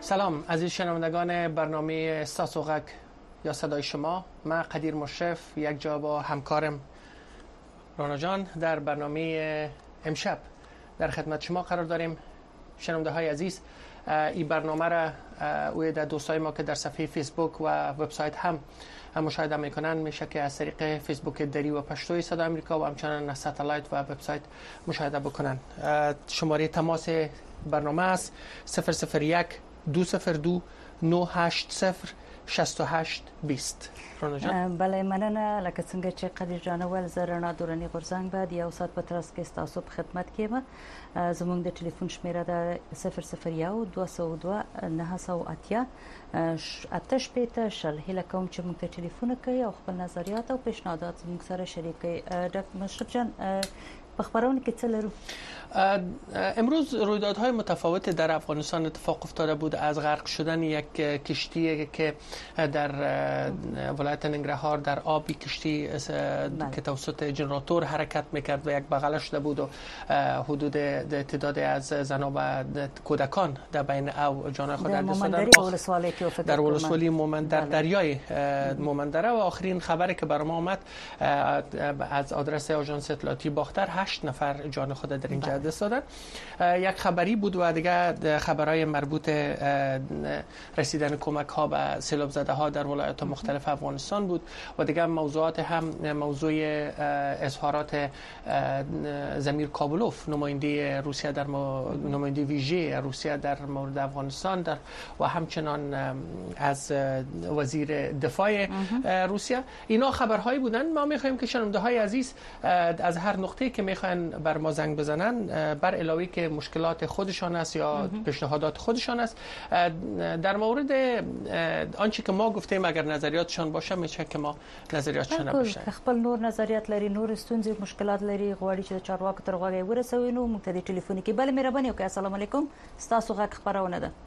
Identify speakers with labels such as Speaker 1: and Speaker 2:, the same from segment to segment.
Speaker 1: سلام عزیز شنوندگان برنامه استاسوغک یا صدای شما. من قدیر مشرف یک جا با همکارم رانا جان در برنامه امشب در خدمت شما قرار داریم. شنونده های عزیز، این برنامه را در دوستای ما که در صفحه فیسبوک و وبسایت هم مشاهده میکنن میشه که از طریق فیسبوک دری و پشتوی صدای آمریکا و همچنان از ساتلایت و وبسایت مشاهده بکنن. شماره تماس برنامه است 001 202 980 68 20. رانا جان.
Speaker 2: بله مننه. لکه څنګه چې قدیر جان ول زرنا دورانی غورزنګ بعد یو سات په ترڅ کې تاسو په خدمت کې ما زموږ د ټلیفون شمیره ده 001 202 980 آتش پیته شل هله کوم چې موږ ته ټلیفون کوي او خپل نظریات او پیشنهادات زموږ سره شریک کړي. ډاکټر مشرف جان په خبرونه کې څه لرو؟
Speaker 1: امروز رویدادهای متفاوت در افغانستان اتفاق افتاده بود. از غرق شدن یک کشتی که در ولایت ننگرهار در آبی کشتی که توسط جنراتور حرکت میکرد و یک بغله شده بود و حدود تعدادی از زنان و کودکان در بین او جان خود دست دادن در ولسوالی مومن در دریای مومندره. و آخرین خبری که برام آمد از آدرس آژانس اطلاعاتی باختر 8 نفر جان خود در اینجا دست دادن. یک خبری بود و دیگه خبرهای مربوط رسیدن کمک ها به سیلاب زده ها در ولایات مختلف افغانستان بود و دیگه موضوعات هم موضوع اظهارات زمیر کابلوف نماینده روسیه در نماینده ویژه روسیه در مورد افغانستان و همچنان از وزیر دفاع روسیه. اینا خبرهایی بودن. ما میخوایم که شنونده های عزیز از هر نقطه‌ای که میخوان بر ما زنگ بزنن بر علاوه که مشکلات خودشان است یا پیشنهادات خودشان است در مورد آنچه که ما گفتیم اگر نظریاتشان باشه میشه که ما نظریاتشان بشنویم.
Speaker 2: خپل نور نظریات لري، نور ستونزې مشکلات لري، غواړي چې چارواکو تر غوږه ورسوي نو موږ ته د ټلیفون کې بل مهرباني وکړئ. السلام علیکم، ستاسو غږ خبرونه ده.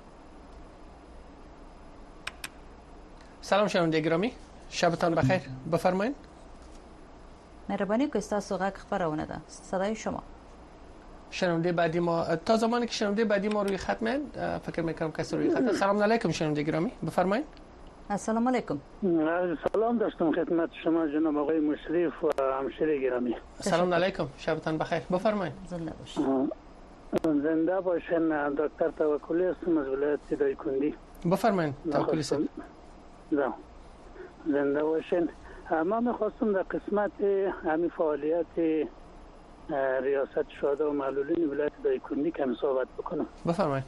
Speaker 1: سلام شنونده گرامی، شبتان بخیر. بفرمایید.
Speaker 2: مهربانی که ستاسو غږ خبرونه ده. صدای شما.
Speaker 1: شنونده بعدی ما تا زمانی که شنونده بعدی ما روی خط میاد فکر میکنم کسی روی خط. سلام علیکم شنونده گرامی، بفرمایید.
Speaker 3: السلام علیکم. سلام داشتم خدمت شما جناب آقای مشرف و همشهری گرامی.
Speaker 1: سلام علیکم، شبتان بخیر. بفرمایید.
Speaker 2: زنده باشین.
Speaker 3: زنده باشین. دکتر توکلی هستم از ولایت دایکنډي.
Speaker 1: بفرمایید توکلی صاحب.
Speaker 3: زنده باشین. ما میخواستم در قسمت همین فعالیت ریاست شهدا و معلولین ولایت دایکنډي کمی صحبت بکنم.
Speaker 1: بفرمایید.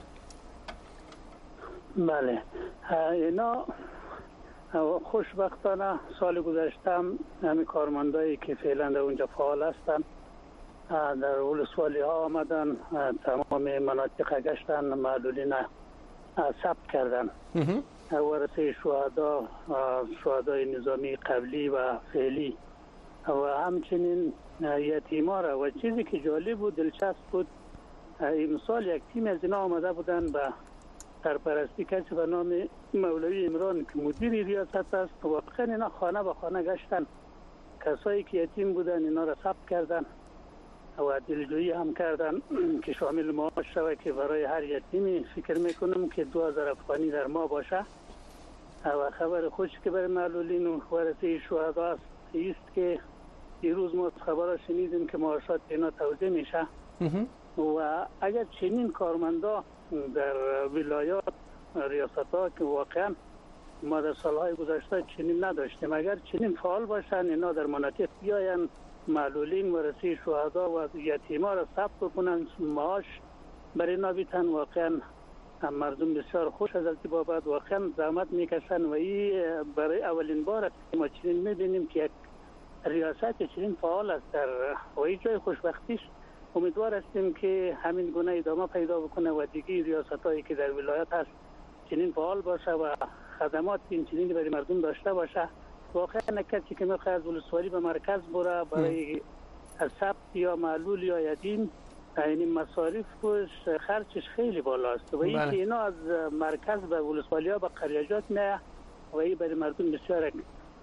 Speaker 3: بله، اینا خوشبختانه سال گذشته همین کارمندایی که فعلا در اونجا فعال هستن در ولسوالی ها آمدن، تمام مناطق گشتن، معلولین ثبت کردن. ورثه شهدای نظامی قبلی و فعلی و همچنین یتیما را. و چیزی که جالب بود، دلچسب بود، امسال یک تیم از اینا آمده بودن به سرپرستی کسی به نام مولوی عمران که مدیر ریاست است. واقعا اینا خانه به خانه گشتن، کسایی که یتیم بودن اینا را ثبت کردن و دلجویی هم کردن که شامل معاش شود که برای هر یتیمی فکر میکنم که 2000 افغانی در ماه باشه. و خبر خوش که برای معلولین و ورثه شهدا است که دیروز ما خبر شنیدیم که معاشات اینا توزیع میشه. و اگر چنین کارمندا در ولایات ریاست ها که واقعا ما در سالهای گذشته چنین نداشتیم، اگر چنین فعال باشن، اینا در مناطق بیاین، معلولین ورثه شهدا و یتیما را ثبت بکنن، معاش برای اینا بیتن، واقعا مردم بسیار خوش از بابت واقعا زحمت میکشن. و این برای اولین بار است که ما چنین میبینیم که یک ریاست چنین فعال است در و این جای خوشبختیش. امیدوار هستیم که همین گونه ادامه پیدا بکنه و دیگه ریاست هایی که در ولایت هست چنین فعال باشه و خدمات این چنین برای مردم داشته باشه. واقعا کسی که میخواد از ولسوالی به مرکز بره برای ثبت یا معلول یا یتیم، یعنی مصارفش خرچش خیلی بالاست و این که اینا از مرکز به ولسوالی ها به قریجات نه و این برای مردم بسیار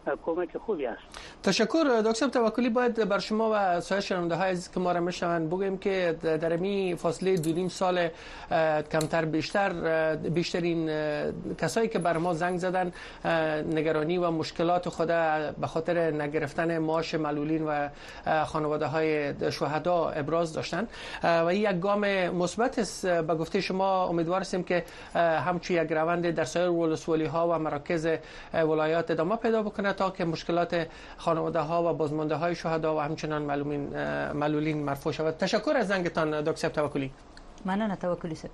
Speaker 3: کمک خوبی است.
Speaker 1: تشکر دکتر توکلی. باید بر شما و سایر شنونده‌های عزیز که ما را میشنوند بگویم که در این فاصله 2.5 سال کمتر بیشترین کسایی که بر ما زنگ زدن نگرانی و مشکلات خود به خاطر نگرفتن معاش معلولین و خانواده‌های شهدا ابراز داشتن و این یک گام مثبت است. به گفته شما امیدوار هستیم که همچون یک روند در سایر ولسوالی‌ها و مراکز ولایات ادامه پیدا بکنه تا که مشکلات خانواده‌ها و بازمانده‌های شهدا و همچنان معلولین مرفوع شود. تشکر از زنگتان دکتر توکلی.
Speaker 2: مننه توکلی صاحب.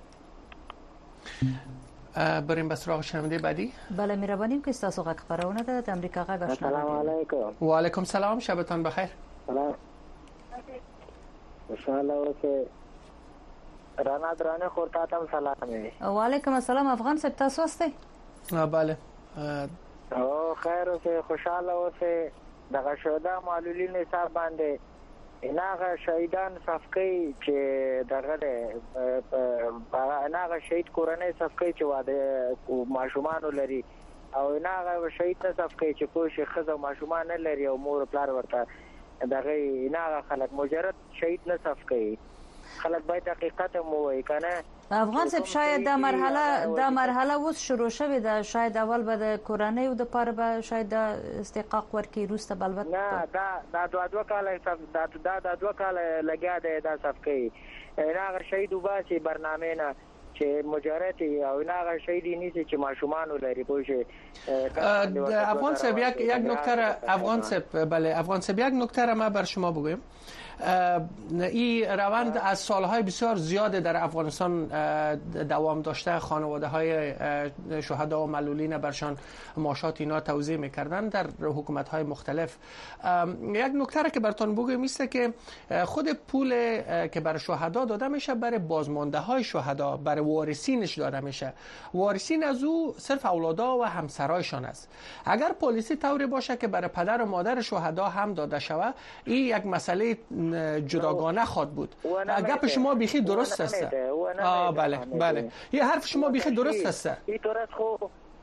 Speaker 1: بریم به سراغ شنونده بعدی.
Speaker 2: بله مهربانیم که تاسو غږ خبرونه ده د امریکا غږ آشنا.
Speaker 4: سلام علیکم.
Speaker 1: و علیکم سلام، شبتان بخیر.
Speaker 4: سلام. انشاءالله اوسه رانا درانه خورتا تم سلام.
Speaker 2: و علیکم السلام افغان صاحب، تاسو واستئ؟
Speaker 1: بله.
Speaker 4: او خیر اوسه، خوشاله اوسه. دغه شهدا معلولین حساب باندې اناغه شهیدان صفقې چې دغه اناغه شهید کورنۍ صفقې چې واده ماشومان لري او اناغه شهید صفقې چې کوم خزه ماشومان لري او مور پلار ورته دغه اناغه خلک مجرد شهید نه صفقې خلک باید حقیقت مو وایي کنه.
Speaker 2: افغان صاحب شاید دا مرحله اوس شروع شوه ده، شاید اول به د کورنۍ او د پاره به شاید استحقاق ورکړي روسته بلبط.
Speaker 4: نه دا دوه کال لګیا ده دا صفقې هغه شهید وباسي برنامه نه چې مجرد او هغه شهید نیسي چې ماشومان لري پوه.
Speaker 1: افغان صاحب یک نکته افغان صاحب یک نکته ما بر شما بگویم. این روند از سالهای بسیار زیاد در افغانستان دوام داشته. خانواده های شهدا و معلولین برشان معاشات اینا توزیع میکردن در حکومت های مختلف. یک نکته را که براتون بگویم است که خود پول که برای شهدا داده میشه برای بازمانده های شهدا، برای وارثینش داده میشه. وارثین از او صرف اولادا و همسرایشان است. اگر پلیسی طوری باشه که برای پدر و مادر شهدا هم داده شود، این یک مسئله جداگانه خواد بود. گپ شما بیخی درست است. بله. یه حرف شما بیخی درست است.
Speaker 4: این درست خو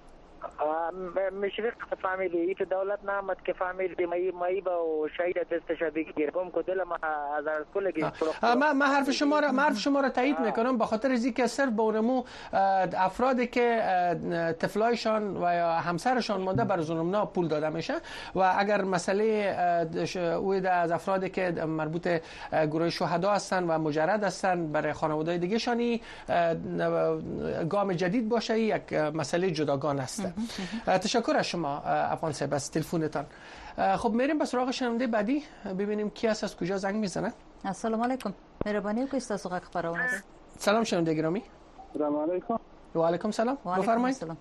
Speaker 4: مشرق فامیلی که دولت نامد که فامیلی مایی با شهید استشهادی گیرم کدل ما از کلگی.
Speaker 1: ما حرف شما را تایید میکنم به خاطر از اینکه صرف به اونمو افرادی که طفلایشان و یا همسرشان مانده بر زنمنا پول داده میشه و اگر مسئله اوید از افرادی که مربوط گروه شهدا هستن و مجرد هستن برای خانواده دیگه شانی گام جدید باشه، یک مسئله جداگانه است. تشکر از شما افغان صاحب از تلفنتان. خب میریم به سراغ شنونده بعدی ببینیم کی است، از کجا زنگ میزنه.
Speaker 2: السلام علیکم، مهربانی وکړئ تاسو غږ خبرونه ده.
Speaker 1: سلام شنونده گرامی.
Speaker 3: سلام علیکم.
Speaker 1: و علیکم سلام، بفرمایید.
Speaker 2: سلام.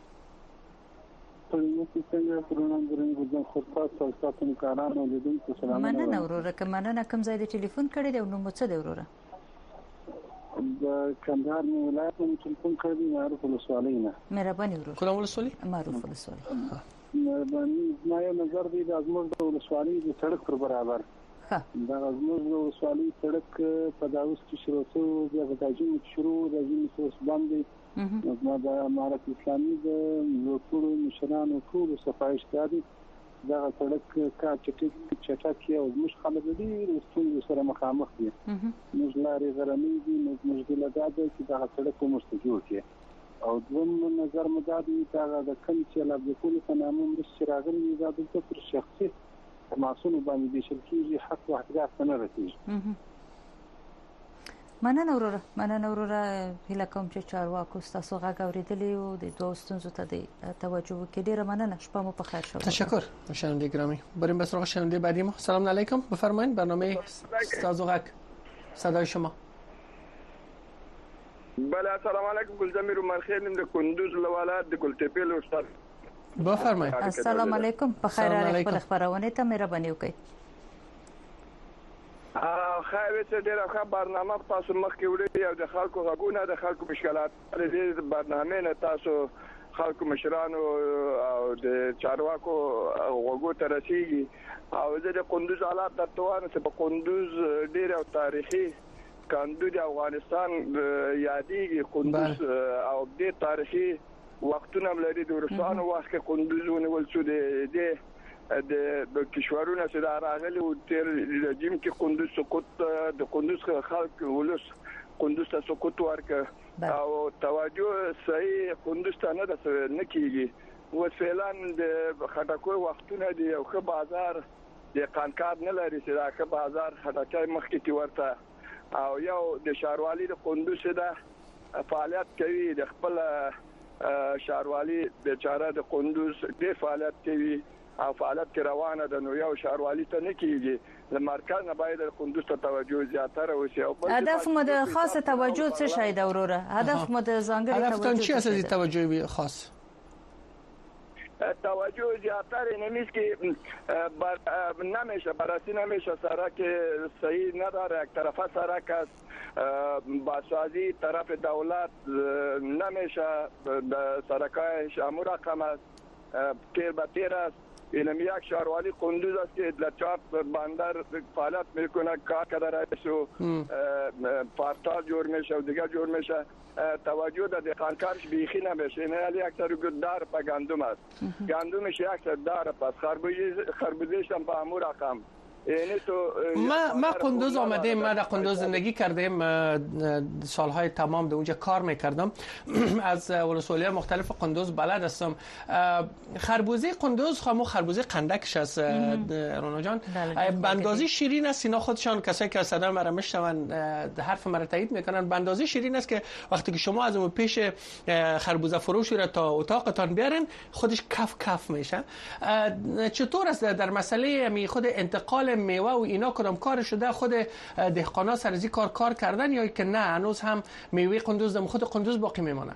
Speaker 2: مننه وروره، مننه کوم ځای د ټلیفون کړی دی او نو څه دی وروره؟
Speaker 3: د کندهار ولایت نه تلفون کړی معروف ولسوالۍ نه.
Speaker 2: مهرباني وروره.
Speaker 1: کله ولسوالۍ؟
Speaker 2: معروف ولسوالۍ.
Speaker 3: مهرباني ما یو نظر دی د ازموږ د ولسوالۍ د سړک پر برابر.
Speaker 2: ها.
Speaker 3: دا ازموږ د ولسوالۍ سړک په داوس کې شروع شو، د غاجي شروع د ځینې څه باندې نو د امارت اسلامي د لوټورو مشرانو ټول صفایش دادي دا سړک کا چټک او مش خلک دي رسول سره مخامخ دي. موږ لارې غرنۍ دي، موږ د لګاده چې دا سړک مستجور کې او دوم نظر مدادي دا د کم چې لا د کول په نامه مشراغلي دا د پر شخصي معصوم باندې د شرکي حق او احتیاط نه رسېږي.
Speaker 2: مننه وروره، هیله کوم چې چارواکو تاسو غږ اوریدلی او د دوه ستونزو ته توجه وکړي. ډیره مننه، شپه مو په خیر شو.
Speaker 1: تشکر شنونده گرامی. بریم به سراغ شنونده بعدی ما. سلام علیکم، بفرمایید. برنامه تازه غږ صدای شما.
Speaker 5: بله سلام علیکم، گلزمیر عمر خیلم د کندوز ولایت د ګلتپیل استاد.
Speaker 1: بفرمایید.
Speaker 2: السلام علیکم، په خیر راغلی خپل خبرونه ته مهرباني وکړئ.
Speaker 5: خیر څه ډیره ښه برنامه تاسو مخکې وړي او د خلکو غږونه د خلکو مشکلات د برنامه نه تاسو خلکو مشرانو او د چارواکو غوږو ته رسیږي او د کندوز حالات د توانه چې په کندوز ډیره تاریخي کندوز افغانستان یادېږي. کندوز او د تاریخي وختونه لري د ورسانو وخت کې کندوز ونیول شو د د کشورونو سره راغلي او تیر رژیم کې قندوز سقوط د قندوز خلک ولس قندوز ته سقوط ورک او توجه صحیح قندوز ته نه کیږي و فعلا د خټکو وختونه دی او خو بازار د قانکار نه لري چې دا بازار خټکای مخکې تی ورته او یو د شاروالي د قندوز ده فعالیت کوي د خپل شاروالي بیچاره د قندوز د فعالیت کوي او فعالیت روانه ده نو یو شاروالي ته نه کیږي د مرکز نه باید قندوز ته توجه زیاتره وشي او
Speaker 2: هدف مو د خاص توجه څه شي دا وروره هدف مو د ځانګړي
Speaker 1: هدف چی اساسي توجه خاص
Speaker 5: توجه زیاتره نمیشه که نمیشه بررسی نمیشه سرک صحیح نداره یک طرفه سرک است بازسازی طرف دولت نمیشه سرکای شامو رقم است تیر به تیر است اینم یک شهروالی قندوز است که لچاپ بندر فعالیت میکنه کار کرده رئیسو پارتال جور میشه و دیگه جور میشه توجه در دقیقانکارش بیخی نمیشه این حالی اکثر دار پا گندم است گندمش اکثر دار پس خربوزیش هم پا امور رقم
Speaker 1: ما قندوز آمدیم ما در قندوز زندگی کردیم سالهای تمام در اونجا کار میکردم از ولسوالی مختلف قندوز بلد هستم خربوزه قندوز خربوزه قندکش است رونا جان بندازی شیرین است اینا خودشان کسایی که صدا مرا میشنون حرف مرا تایید میکنن بندازی شیرین است که وقتی که شما از اون پیش خربوزه فروشی را تا اتاقتان بیارین خودش کف میشه چطور است در مسئله خود انتقال میوه و اینا کدام کار شده خود دهقانا سر از این کار کردن یا که نه هنوز هم میوه قندوز در خود قندوز باقی میمونه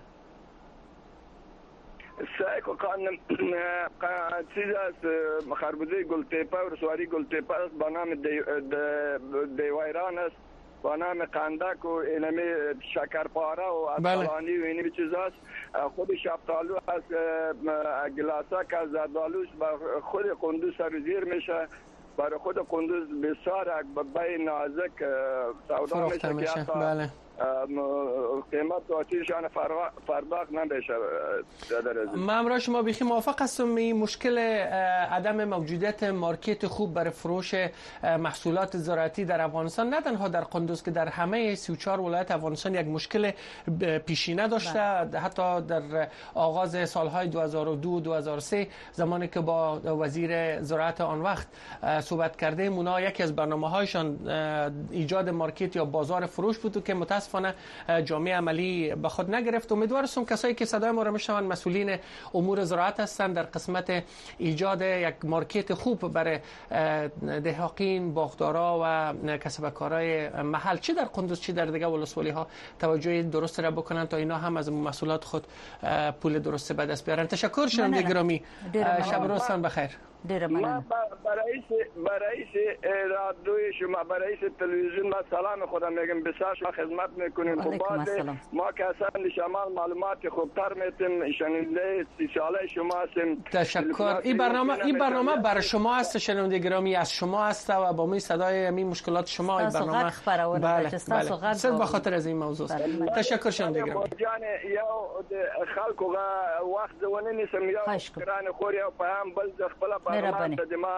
Speaker 5: سعی کنم چیز است خربوزه گلتپه و رسواری گلتپه است با نام دیوایران است با نام قندک و اینمی شکرپاره و اصلانی و اینمی چیز است خود شفتالو است گلاسک از زردالوش با خود قندوز سرزیر میشه برای خود قندوز بسیار بای نازک سودا میشه که بله قیمت آتیشان فرق نمیشه.
Speaker 1: من امروز شما بخی موافق هستم این مشکل عدم موجودیت مارکت خوب برای فروش محصولات زراعتی در افغانستان نه تنها در قندوز که در همه 34 ولایت افغانستان یک مشکل پیشینه داشته حتی در آغاز سالهای 2002-2003 زمانی که با وزیر زراعت آن وقت صحبت کردیم اونا یکی از برنامه‌هایشان ایجاد مارکت یا بازار فروش بود که متاسفانه جامعه عملی به خود نگرفت. امیدوارم کسایی که صدای ما را میشنون مسئولین امور زراعت هستند در قسمت ایجاد یک مارکت خوب برای دهقان باغدارا و کسبکارای محل چی در قندوز چی در دیگه ولسوالی ها توجه درست را بکنن تا اینا هم از محصولات خود پول درست به دست بیارن. تشکر شنونده گرامی شب روزتان بخیر.
Speaker 5: ما برای رادیوی شما برای تلویزیون ما سلام خودم میگم بسیار شما خدمت میکنیم خوبات ما که اصلا شمال معلومات خوبتر میتیم شنونده 30 ساله شما هستیم.
Speaker 1: تشکر. این برنامه برای شما است شنونده گرامی از شما است و با می صدای می مشکلات شما این برنامه
Speaker 2: بله
Speaker 1: صرف به خاطر از این موضوع تشکر شنونده گرامی
Speaker 5: جان یا خلکو وقت زونه نیسم یا کران خوري او په هم بل خپل برنامه د ما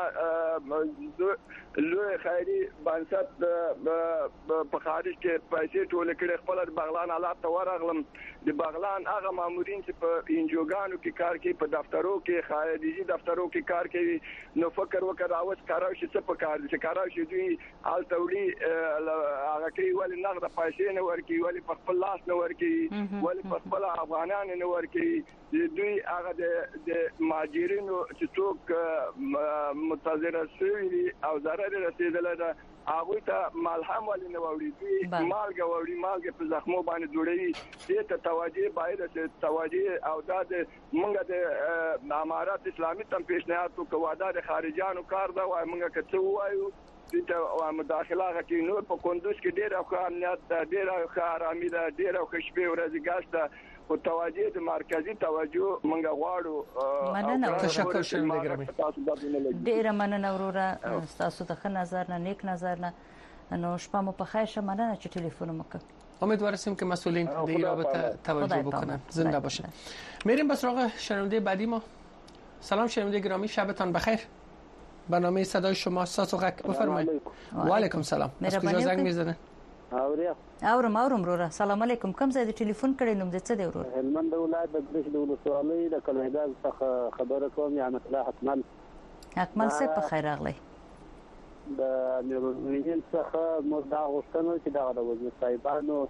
Speaker 5: لوی خیری بنسټ په خارج کې پیسې ټول کړي خپل بغلان حالات ته ورغلم د بغلان هغه مامورین چې په انجوګانو کې کار کوي په دفترو کې خارجي دفترو کې کار کوي نو فکر وکړ اوس کارو چې څه په کار دي چې کارو چې دوی حال تولی هغه کوي ولې نغد پیسې نه ورکي ولې په خپل لاس نه ورکي ولې په خپل افغانان نه ورکي دوی هغه د ماجرینو چې څوک متضرر شوي او ضرر رسیدل ده هغه ته ملهم ولې نه ووري دوی مالګه په زخمو باندې جوړوي دې ته توجه باید توجه او د موږ د امارات اسلامي تم پیشنهاد وکړو د خارجيانو کار دا وای موږ کته وایو د مداخله غوښتي نور په قندوز کې ډېر ښه امنیت ډېر ښه آرامي ده ډېر ښه شپې ورځې ګاشته او توجه د مرکزی توجه منګه غواړو
Speaker 2: مننه
Speaker 1: تشکر شنونده گرامی
Speaker 2: ډیره مننه وروره تاسو ته ښه نظر نه نیک نظر نه نو شپه مو په خیر شه مننه چې ټلیفون مو وکړ
Speaker 1: امیدوارم که مسئولین به این رابطه توجه بکنن زنده باشین. میریم به سراغ شنونده بعدی ما. سلام شنونده گرامی شبتان بخیر. برنامه صدای شما ساسوغک بفرمایید. و علیکم سلام. از کجا زنگ میزنه؟
Speaker 2: اورم وروره. سلام علیکم. کوم ځای د ټلیفون کړي نوم دې څه دی ورور؟
Speaker 3: هلمند ولایت د برش د ولسوالۍ د کلهګاز څخه خبره کوم یا مثلا
Speaker 2: حتمن څه په خیر راغلی.
Speaker 3: د نیوروویژن څخه مردا غوښتنه چې دا د وزیر صاحبانو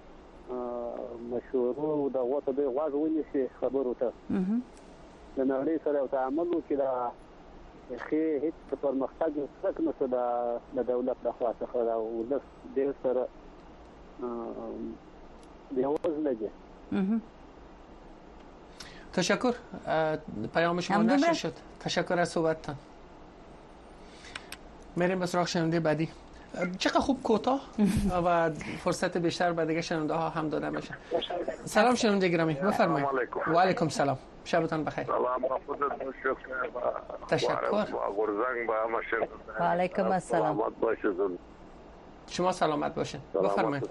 Speaker 3: مشورو د غوته د غواړ ونیسي خبرو ته د نړۍ سره تعامل وکړي دا خې هیڅ پرمختګ څنګه د دولت د خوا څخه دا ولس د سره دیوازلگه.
Speaker 1: تشکر. پیام شما نشر شد. تشکر از صحبتتان. میریم به سراغ شنونده بعدی. چقدر خوب کوتاه و فرصت بیشتر به دیگه شنونده ها هم داده میشه. سلام شنونده گرامی بفرمایید. و علیکم سلام. شبتان بخیر.
Speaker 5: سلام
Speaker 1: تشکر.
Speaker 2: و علیکم السلام.
Speaker 1: شما سلامت باشین. بفرمایید.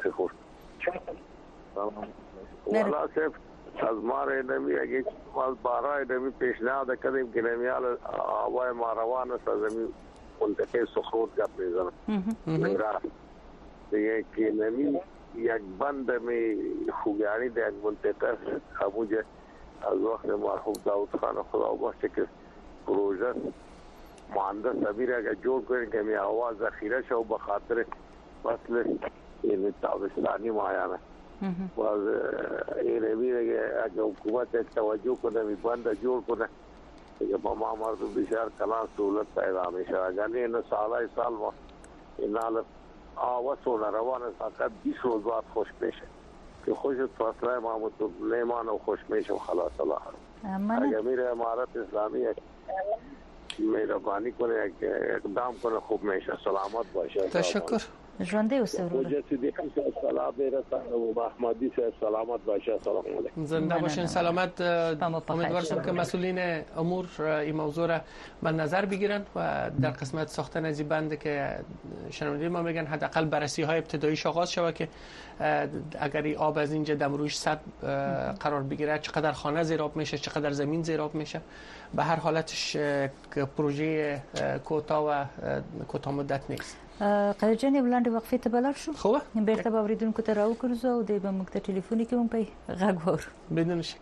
Speaker 5: مناسب از ما رنمی اگه از بارای نمی پیشنهاد کردیم که نمیال هوای ماروان است از منطقه سخرود گپ میزنم دیگه که نمی یک بند می خوگانی در یک منطقه همونجا از وقت مرحوم داود خان خدا باشه که پروژه مهندس امیر اگه جور کنیم که می هوا ذخیره شو بخاطر فصل این تابستانی مایانه باز این امیر اگه حکومت توجه کنه می بند جور کنه که با ما مردم بسیار کلان سهولت پیدا میشه اگر این سال ما این حال آوازون روان فقط 20 روز بعد خوش میشه که خوشت فصله محمود لیمان و خوش میشه و خلاص الله اگر میره امارت اسلامی مهربانی کنه اقدام کنه خوب میشه. سلامت باشه.
Speaker 1: تشکر.
Speaker 2: ژوندې اوسه ورور.
Speaker 5: مجددي سلام برسانه و احمدی صاحب سلامت باشه. سلام علیکم.
Speaker 1: زنده باشین. سلامت. امیدوارم که مسئولین امور این موضوع را به نظر بگیرن و در قسمت ساختن از این بند که شنونده ما میگن حداقل بررسی های ابتداییش آغاز شود که اگر این آب از اینجا دمروش سد قرار بگیره چقدر خانه زیراب میشه چقدر زمین زیراب میشه. به هر حالتش پروژه کوتاه و کوتاه مدت نیست.
Speaker 2: قدر جان ولاندې وقفې ته بلار شو.
Speaker 1: خوبه.
Speaker 2: بیرته به اوریدونکو ته راوګرځو او د به موږ ته ټلیفوني کې مونږ په غږ وورو.
Speaker 1: بدون شک.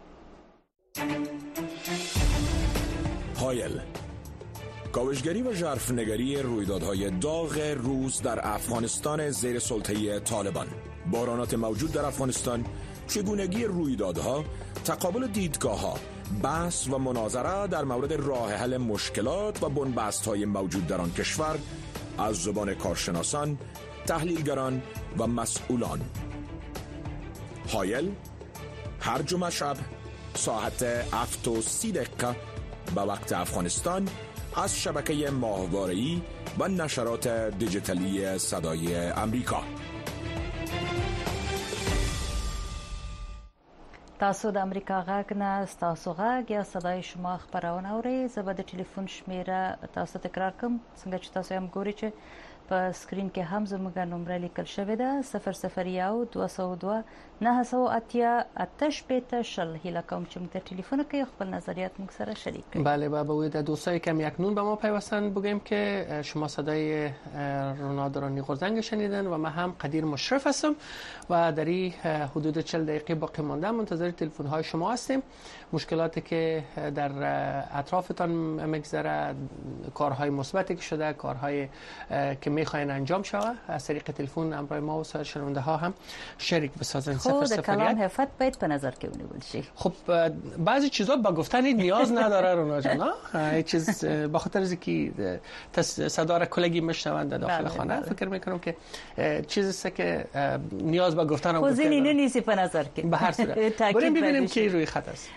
Speaker 6: هایل کاوشگری و ژرفنگری رویدادهای داغ روز در افغانستان زیر سلطه طالبان. بحرانات موجود در افغانستان، چگونگی رویدادها، تقابل دیدگاه‌ها، بحث و مناظره در مورد راه حل مشکلات و بنبست‌های موجود در آن کشور از زبان کارشناسان، تحلیلگران و مسئولان. هایل هر جمعه شب ساعت 7:30 به وقت افغانستان از شبکه ماهواره‌ای و نشرات دیجیتالی صدای امریکا.
Speaker 2: تاسو د امریکا غږ نه تاسو غږ یا صدای شما خبرونه اورئ. زه به د ټلیفون شمیره تاسو تکرار کوم څنګه چې تاسو هم ګورئ چې په سکرین کې هم زموږ نمبر لیکل شوی ده 001 202 980 8 هیله کوم چې موږ ته ټلیفون کوي خپل نظریات موږ سره شریک کړئ.
Speaker 1: بله با باید دوستایی که اکنون به ما پیوستن بگیم که شما صدای رونالدو غرزنگ شنیدن و ما هم قدیر مشرف هستم و در این حدود 40 دقیقه باقی مانده منتظر تلفن های شما هستیم. مشکلاتی که در اطرافتان میگذره، کارهای مثبتی که شده، کارهای که میخواین انجام شوه، از طریق تلفن همراه ما و سایر شنونده ها هم شریک بسازن.
Speaker 2: خب کلام حفت باید به نظر که اونی بلشی.
Speaker 1: خب بعضی چیزا با گفتن نیاز نداره رونا جان. این چیز با خاطر از که صدا را کلگی میشنوند داخل خانه فکر میکنم که چیزی است که نیاز به گفتن هم
Speaker 2: گفتن اینو نیستی به نظر که
Speaker 1: به هر صورت بریم ببینیم که روی خط است.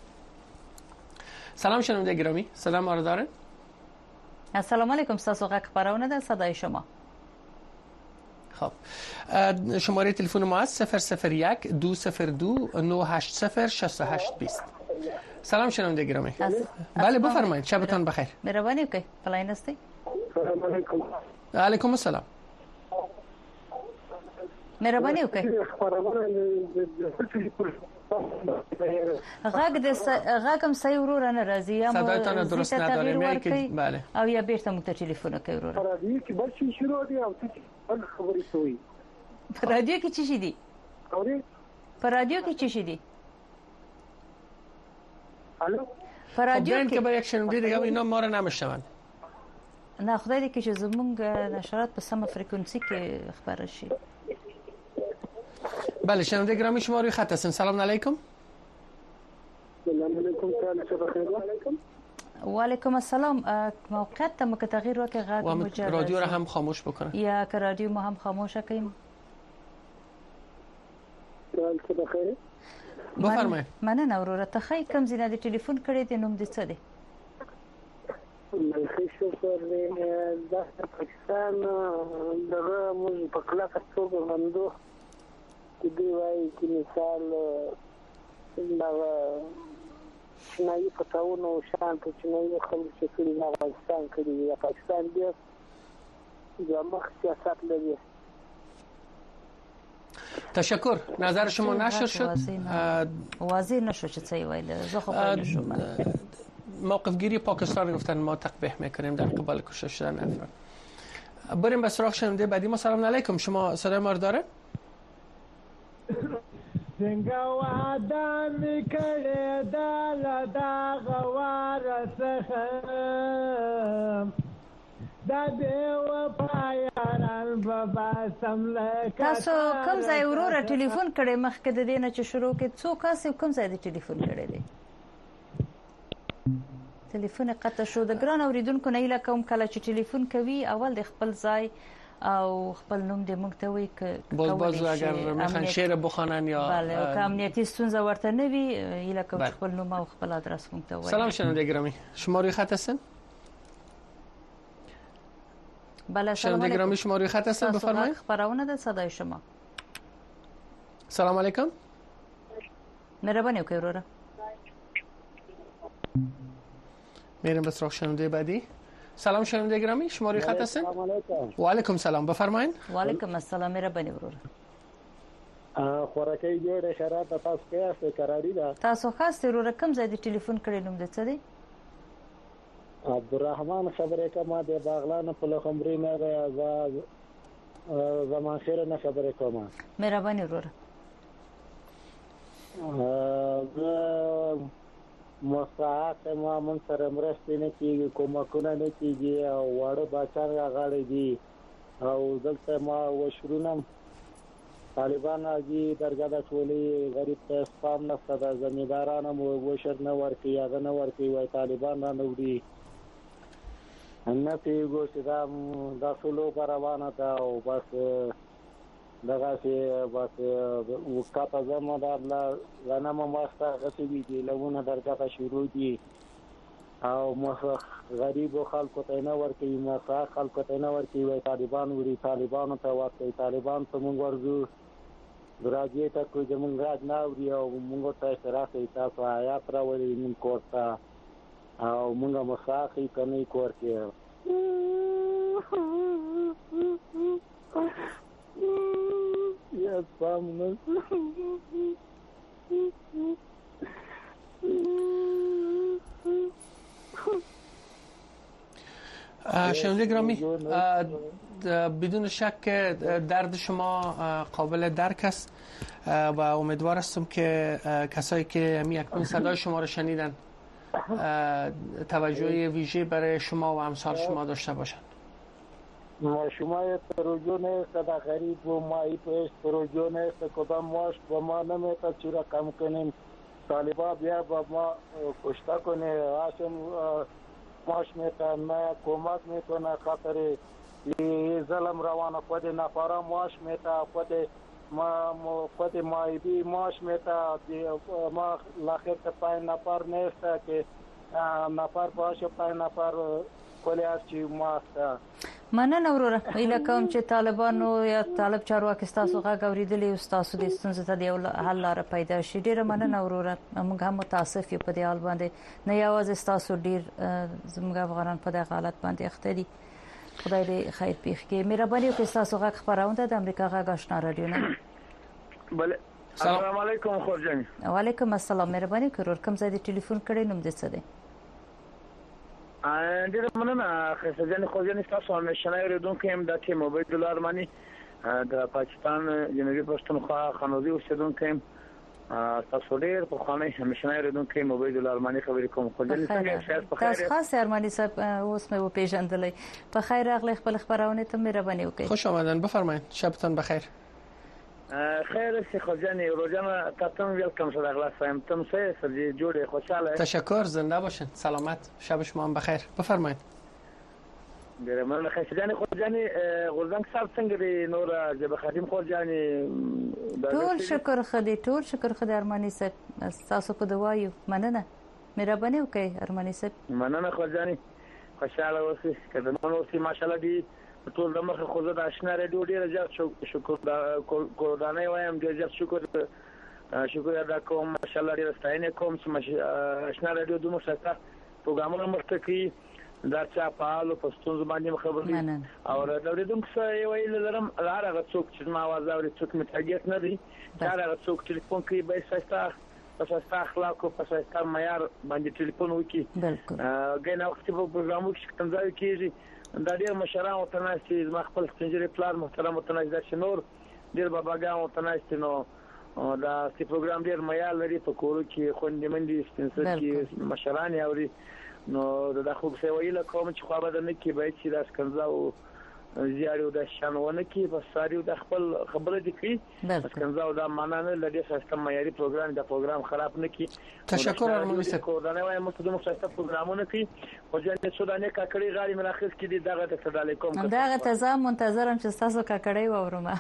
Speaker 1: سلام شنونده گرامی، سلام ما رو دارن.
Speaker 2: السلام علیکم، تاسو غږ خبرونه ده صدای شما.
Speaker 1: خب شماره تلفن ما است 001 202 980 6820. سلام شنونده گرامی. بله بفرمایید، شبتان بخیر.
Speaker 2: مهربانی وکړئ، پلاین هستئ؟
Speaker 3: سلام علیکم.
Speaker 1: علیکم السلام.
Speaker 2: مهربانی وکړئ. غاګم صحیح ورور نه راځي یا
Speaker 1: صدایتان درست نداریم بله
Speaker 2: او یا بیرته مو ته ټلیفون کوي ورور
Speaker 7: رادیو کې بل شي شروع دي او څه خبرې کوي
Speaker 2: په رادیو کې څه شي دي
Speaker 7: اوري
Speaker 2: په رادیو کې څه شي دي
Speaker 7: الو
Speaker 2: په رادیو
Speaker 1: کې به یک شنونده دیگه اینا ما رو نمیشنون
Speaker 2: نه خدای دې چې زمونږ نشرات په سم فریکونسی کې خبر شي
Speaker 1: بله شنونده گرامی شما روی خط هستین. سلام علیکم.
Speaker 7: سلام علیکم.
Speaker 2: و علیکم السلام. موقعیت تا که تغییر رو که غږ مجرد
Speaker 1: رادیو رو هم خاموش بکنه
Speaker 2: یا که رادیو ما هم خاموش کنیم.
Speaker 1: بفرمایید.
Speaker 2: من نه ورور تخی کم زینا دی تلفن کړی دی نوم دې څه دی؟
Speaker 7: ملخي شوفر د پاکستان دغه موږ په کلاکه توګه باندې دی وایي چې مثال دا چینایي پټاونه او شان په چینایي خلک چې کړي نه افغانستان کړي یا پاکستان دی د مخ سیاست لري.
Speaker 1: تشکر. نظر شما نشر شد.
Speaker 2: واضح نشد چه چیزی ویل.
Speaker 1: موقف گیری پاکستان گفتن ما تقبیح میکنیم در قبال کشته شدن افراد. بریم به سراغ شنونده بعدی ما. سلام علیکم. شما صدای ما رو داره؟
Speaker 8: څنګه وعده میکړې دا غوار څخه دا دیو پایان بابا سمله
Speaker 2: تاسو کوم ځای وروره ټلیفون کړی مخکې د دې نه چې شروع کې څو کاسې کوم ځای د ټلیفون کړی دی؟ ټلیفون قطع شو. د ګران اوریدونکو نه هیله کوم کله چې ټلیفون کوي اول د خپل ځای او خپل نوم دې موږ ته وایي که
Speaker 1: باز اگر میخوان شعر بخوانن یا
Speaker 2: بله او که امنیتي ستونزه ورته نه وي هیله کوم خپل نوم او خپل آدرس موږ ته وایي.
Speaker 1: سلام شنونده گرامی. شما روی خط هستین؟
Speaker 2: بله
Speaker 1: شنونده گرامی شما روی خط هستین بفرمایید.
Speaker 2: خبرونه ده صدای شما.
Speaker 1: سلام علیکم.
Speaker 2: مهربانی وکړئ وروره.
Speaker 1: میریم به سراغ شنونده بعدی. سلام شنونده گرامی شما روی خط هستین؟ و علیکم سلام بفرمایید.
Speaker 2: و علیکم السلام مهربانی وروره.
Speaker 7: خوراکي جوړه شراب تاسو کې است قراری ده.
Speaker 2: تاسو خاص وروره کوم ځای د ټلیفون کړی نوم دې څه دی؟
Speaker 7: عبدالرحمن خبره کومه د باغلان په لخمري نه زمان خیر نه خبره کومه.
Speaker 2: مهرباني وروره.
Speaker 7: مستحق ما من سره مرستې نه کیږي کومکونه نه کیږي او واړه بچان راغلي دي او دلته ما وشرونم طالبان اجي درګه د ټولي غریب ته سپام نه صدا زمیندارانو مو وشر نه ورکی یا نه ورکی وای طالبان نه نوري ان پیغو چې دا سلو روانه ده او بس دغه چې بس وکړه زموږ د الله غنم واسطه غسي دي لونه درګه شروع دي او مخ غریب خلکو ته نه ورکی مخ خلکو ته نه ورکی وای طالبان وري طالبان ته واکې طالبان ته موږ ورزو دراجه ته کوم زموږ راځ نه وري او موږ ته راځي تاسو آیات راولې من کوړه او موږ مساخي کني کور کې یا سامنے
Speaker 1: شنونده گرامی بدون شک درد شما قابل درک است و امیدوار هستم که کسایی که اکنون صدای شما رو شنیدن توجه ویژه برای شما و امثال شما داشته باشند.
Speaker 7: شما توجه نیست در غریب و مایی پیش توجه نیست کدام ماش با ما نمیتونه چی را کم کنیم. طالبا بیا با ما کشته کنه آشم ماش میتونه کمک میتونه خاطر ظلم روانه خود نفرا ماش میتونه خود مایبی ماش میتونه ما لاخر تا پای نفر نیست که نفر باشه پای نفر کلی هرچی ماسته.
Speaker 2: مننه وروره. هیله کوم چې طالبانو یا طالب چارواکي ستاسو غږ اورېدلی او ستاسو د ستونزې ته د یو حل لاره پیدا شي. ډېره مننه وروره. موږ هم متاسف یو په دې حال باندې نه یوازې ستاسو ډېر زموږ افغانان په دغه حالت باندې اخته دي. خدای دې خیر پېښ کړي. مهرباني وکړئ ستاسو غږ خپرونه د امریکا غږ آشنا رادیو نه.
Speaker 5: بله
Speaker 7: السلام علیکم خورجان.
Speaker 2: وعلیکم السلام. مهرباني کرور کوم ځای د ټلیفون کړی نوم دې څه دی؟
Speaker 7: ډیر مننه خسجان خورجان تاسو همیشنه اوریدونکو هم د ټیم عبید الله ارمانی د پاکستان جنوبي پښتونخوا خنوزي اوسیدونکو هم تاسو ډیر په خانه همیشنه اوریدونکو هم عبید الله ارمانی خبرې کوم. خورجان څنګه شاید په خیر؟
Speaker 2: تاسو خاص ارمانی صاحب اوس مې وپیژندلې. په خیر راغلی خپل خبرونه ته مهرباني وکړئ.
Speaker 1: خوش آمدن. بفرمایید. شبتان بخیر.
Speaker 7: خیر سی خورجان روزانه تاتم ویلکم شد اغلا سایم تم سه سرجی جوړه خوشاله.
Speaker 1: تشکر. زنده باشین. سلامت. شب شما هم بخیر. بفرمایید.
Speaker 7: ډیر مننه خورجان. خورجان غورځنګ صاحب څنګه دی نور جبه خادم خورجان؟
Speaker 2: ټول شکر خدای ټول شکر خدای ارمانی صاحب تاسو په دعایو مننه. مهرباني وکړئ ارمانی صاحب.
Speaker 7: مننه خورجان. خوشاله اوسئ. کله نو اوسئ ماشاءالله دی ټول دمخه خو زه د آشنا رادیو ډیر زیات شکر کوردانه وایم. ډیر زیات شکر ادا کوم ماشاءالله. ډیر ستاینه کوم چې آشنا رادیو دومره ښه پروګرامونه مرسته کوي. دا چا په پښتون زبانه خبرې او د اوریدونکو سره ویل لرم هغه څوک چې ما आवाज اوري څوک می تاګیت نه دی. دا هغه څوک ټلیفون کوي به ساستا اخلاق او ساستا معیار باندې ټلیفون وکي. ګناه وخت په پروګرامو کې څنګه کیږي دا ډیر مشران او تناسي ما خپل څنګه پلان محترم او تناسي د شنور ډیر باباګان او تناسي نو دا سی پروګرام ډیر معیار لري په کورو کې خوندې مندي سپنسر کې مشران اوري نو دا خو څه ویل کوم چې خو به نه کې به چې دا څنګه او زیارو د شانونه کې په ساریو د خپل خبره دي کوي څنګه دا معنا نه لدی سیستم معیاري پروګرام دا پروګرام خراب نه کی.
Speaker 1: تشکر ارمانی صاحب.
Speaker 7: کوردانه وایم مستدوم سیستم پروګرامونه کوي او ځکه چې سودانه کاکړي غاړي مراخص کې دي دغه ته صدا علیکم.
Speaker 2: دغه ته منتظرم چې تاسو کاکړي وورم.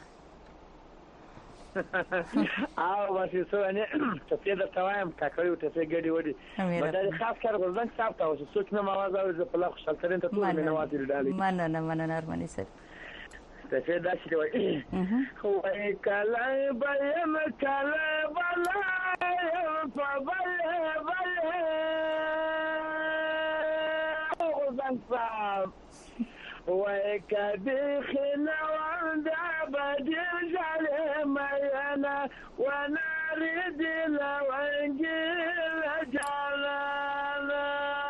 Speaker 7: او واسي سودانه چې دا توایم کاکړي ته څه ګډي وډي بدل خاص کار غوښتن صاحب تاسو څوک نه مواز او زه په لا خوشاله ترين ته ټول مینواتي ډالي.
Speaker 2: مننه ارمانی صاحب.
Speaker 7: څه دا چې وایي خو کله بل کله بل فبل غوښتن صاحب وكدي خلوان بدل جلمينا ونريد لو انجيل جلالا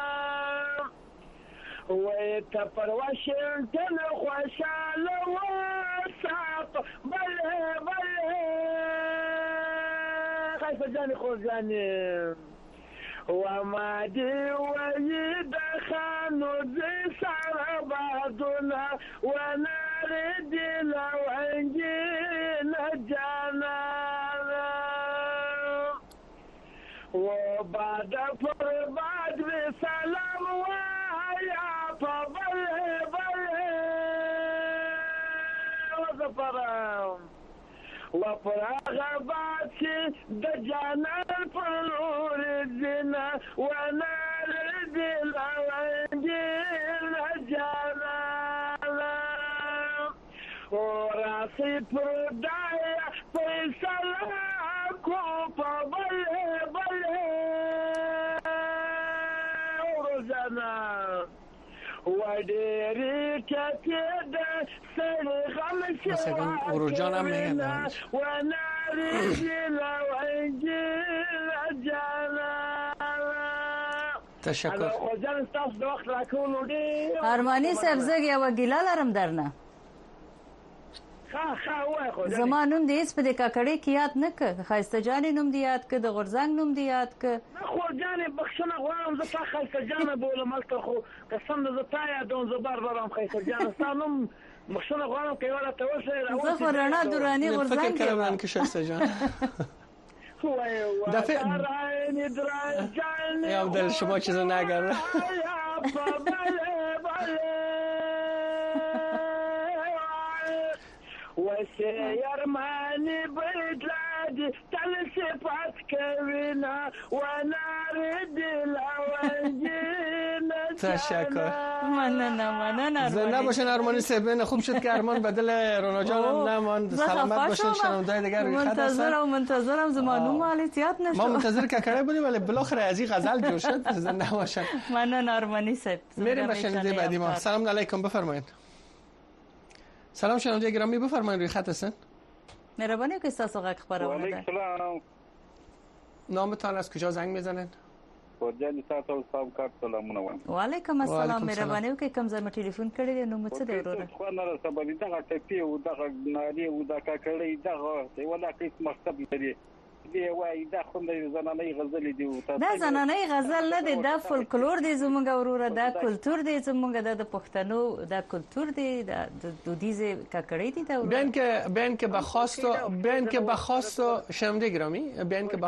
Speaker 7: ويتفر واشنطن خوشال وساط بله خايفة جاني خوزاني وما دي ويد خانو زي سربادنا ونريد لو انجينا جانانا وبعد فرباد بسلام ويا فبله وزفرام وفراغباتي دجانا فلور الزنا ونرد الأوانجيل جانا وراسي بردايا في سلاكو فبله ورزنا وديري كتير سري خمس
Speaker 1: ورجان هم میگن
Speaker 7: وناري لو انجيل جانا.
Speaker 1: تشکر.
Speaker 7: خوجان تاسو د وخت راکولو دي
Speaker 2: ارمانی صاحب زګ یو ګیلا لرم درنه.
Speaker 7: وای خو
Speaker 2: زما نوم دې اس په د کاکړې کې یاد نه ک خایسته جان نوم دې یاد ک د غورځنګ نوم دې یاد ک
Speaker 7: خو جان بخښنه غواړم زه تا خایسته جان بوله ملته خو قسم دې زه تا یادوم زه بار خایسته جان ستانم بخښنه غواړم کې ولا توسه
Speaker 2: زه خو رڼا دوراني غورځنګ
Speaker 1: فکر کړم کې شایسته جان یا در شما چیز نگرد
Speaker 7: وسيرماني بلادي تلسفات كوينا ونارد الاوانجينا.
Speaker 1: تشکر.
Speaker 2: مننه
Speaker 1: زنده باشن ارمانی صاحب. خوب شد که ارمان بدل رونا جان نماند. سلامت باشن. شنونده‌های دیگر
Speaker 2: منتظرم زمانو مالی زیاد نشد.
Speaker 1: ما منتظر کاکړی بودیم ولی بالاخره از این غزل جور شد. زنده باشن.
Speaker 2: مننه ارمانی صاحب.
Speaker 1: میریم به شنونده بعدی ما. سلام علیکم بفرمایید. سلام شنونده گرامی بفرمایید روی خط هستن.
Speaker 2: مهربانی که تاسو غږ خبرونه ده.
Speaker 9: سلام.
Speaker 1: نامتان از کجا زنگ میزنین؟
Speaker 9: ورجانی تاسو صاحب کار سلامونه وایم.
Speaker 2: و علیکم السلام. مهربانی که کوم ځای ټلیفون کړی دی نو څه دی وروره؟
Speaker 9: خو نه راځي دا ټپی او دا ناری او دا کړی دا ولا هیڅ مقصد لري. دی وای دا خوندې زنانه غزل دی او
Speaker 2: دا زنانه غزل نه دی، دا فولکلور دی زمونږ وروره، دا کلچر دی زمونږ د پښتنو، دا کلچر دی، دا دودیزه ککړی دی دا وروره.
Speaker 1: بیان که بخواست و شنونده گرامی بیان که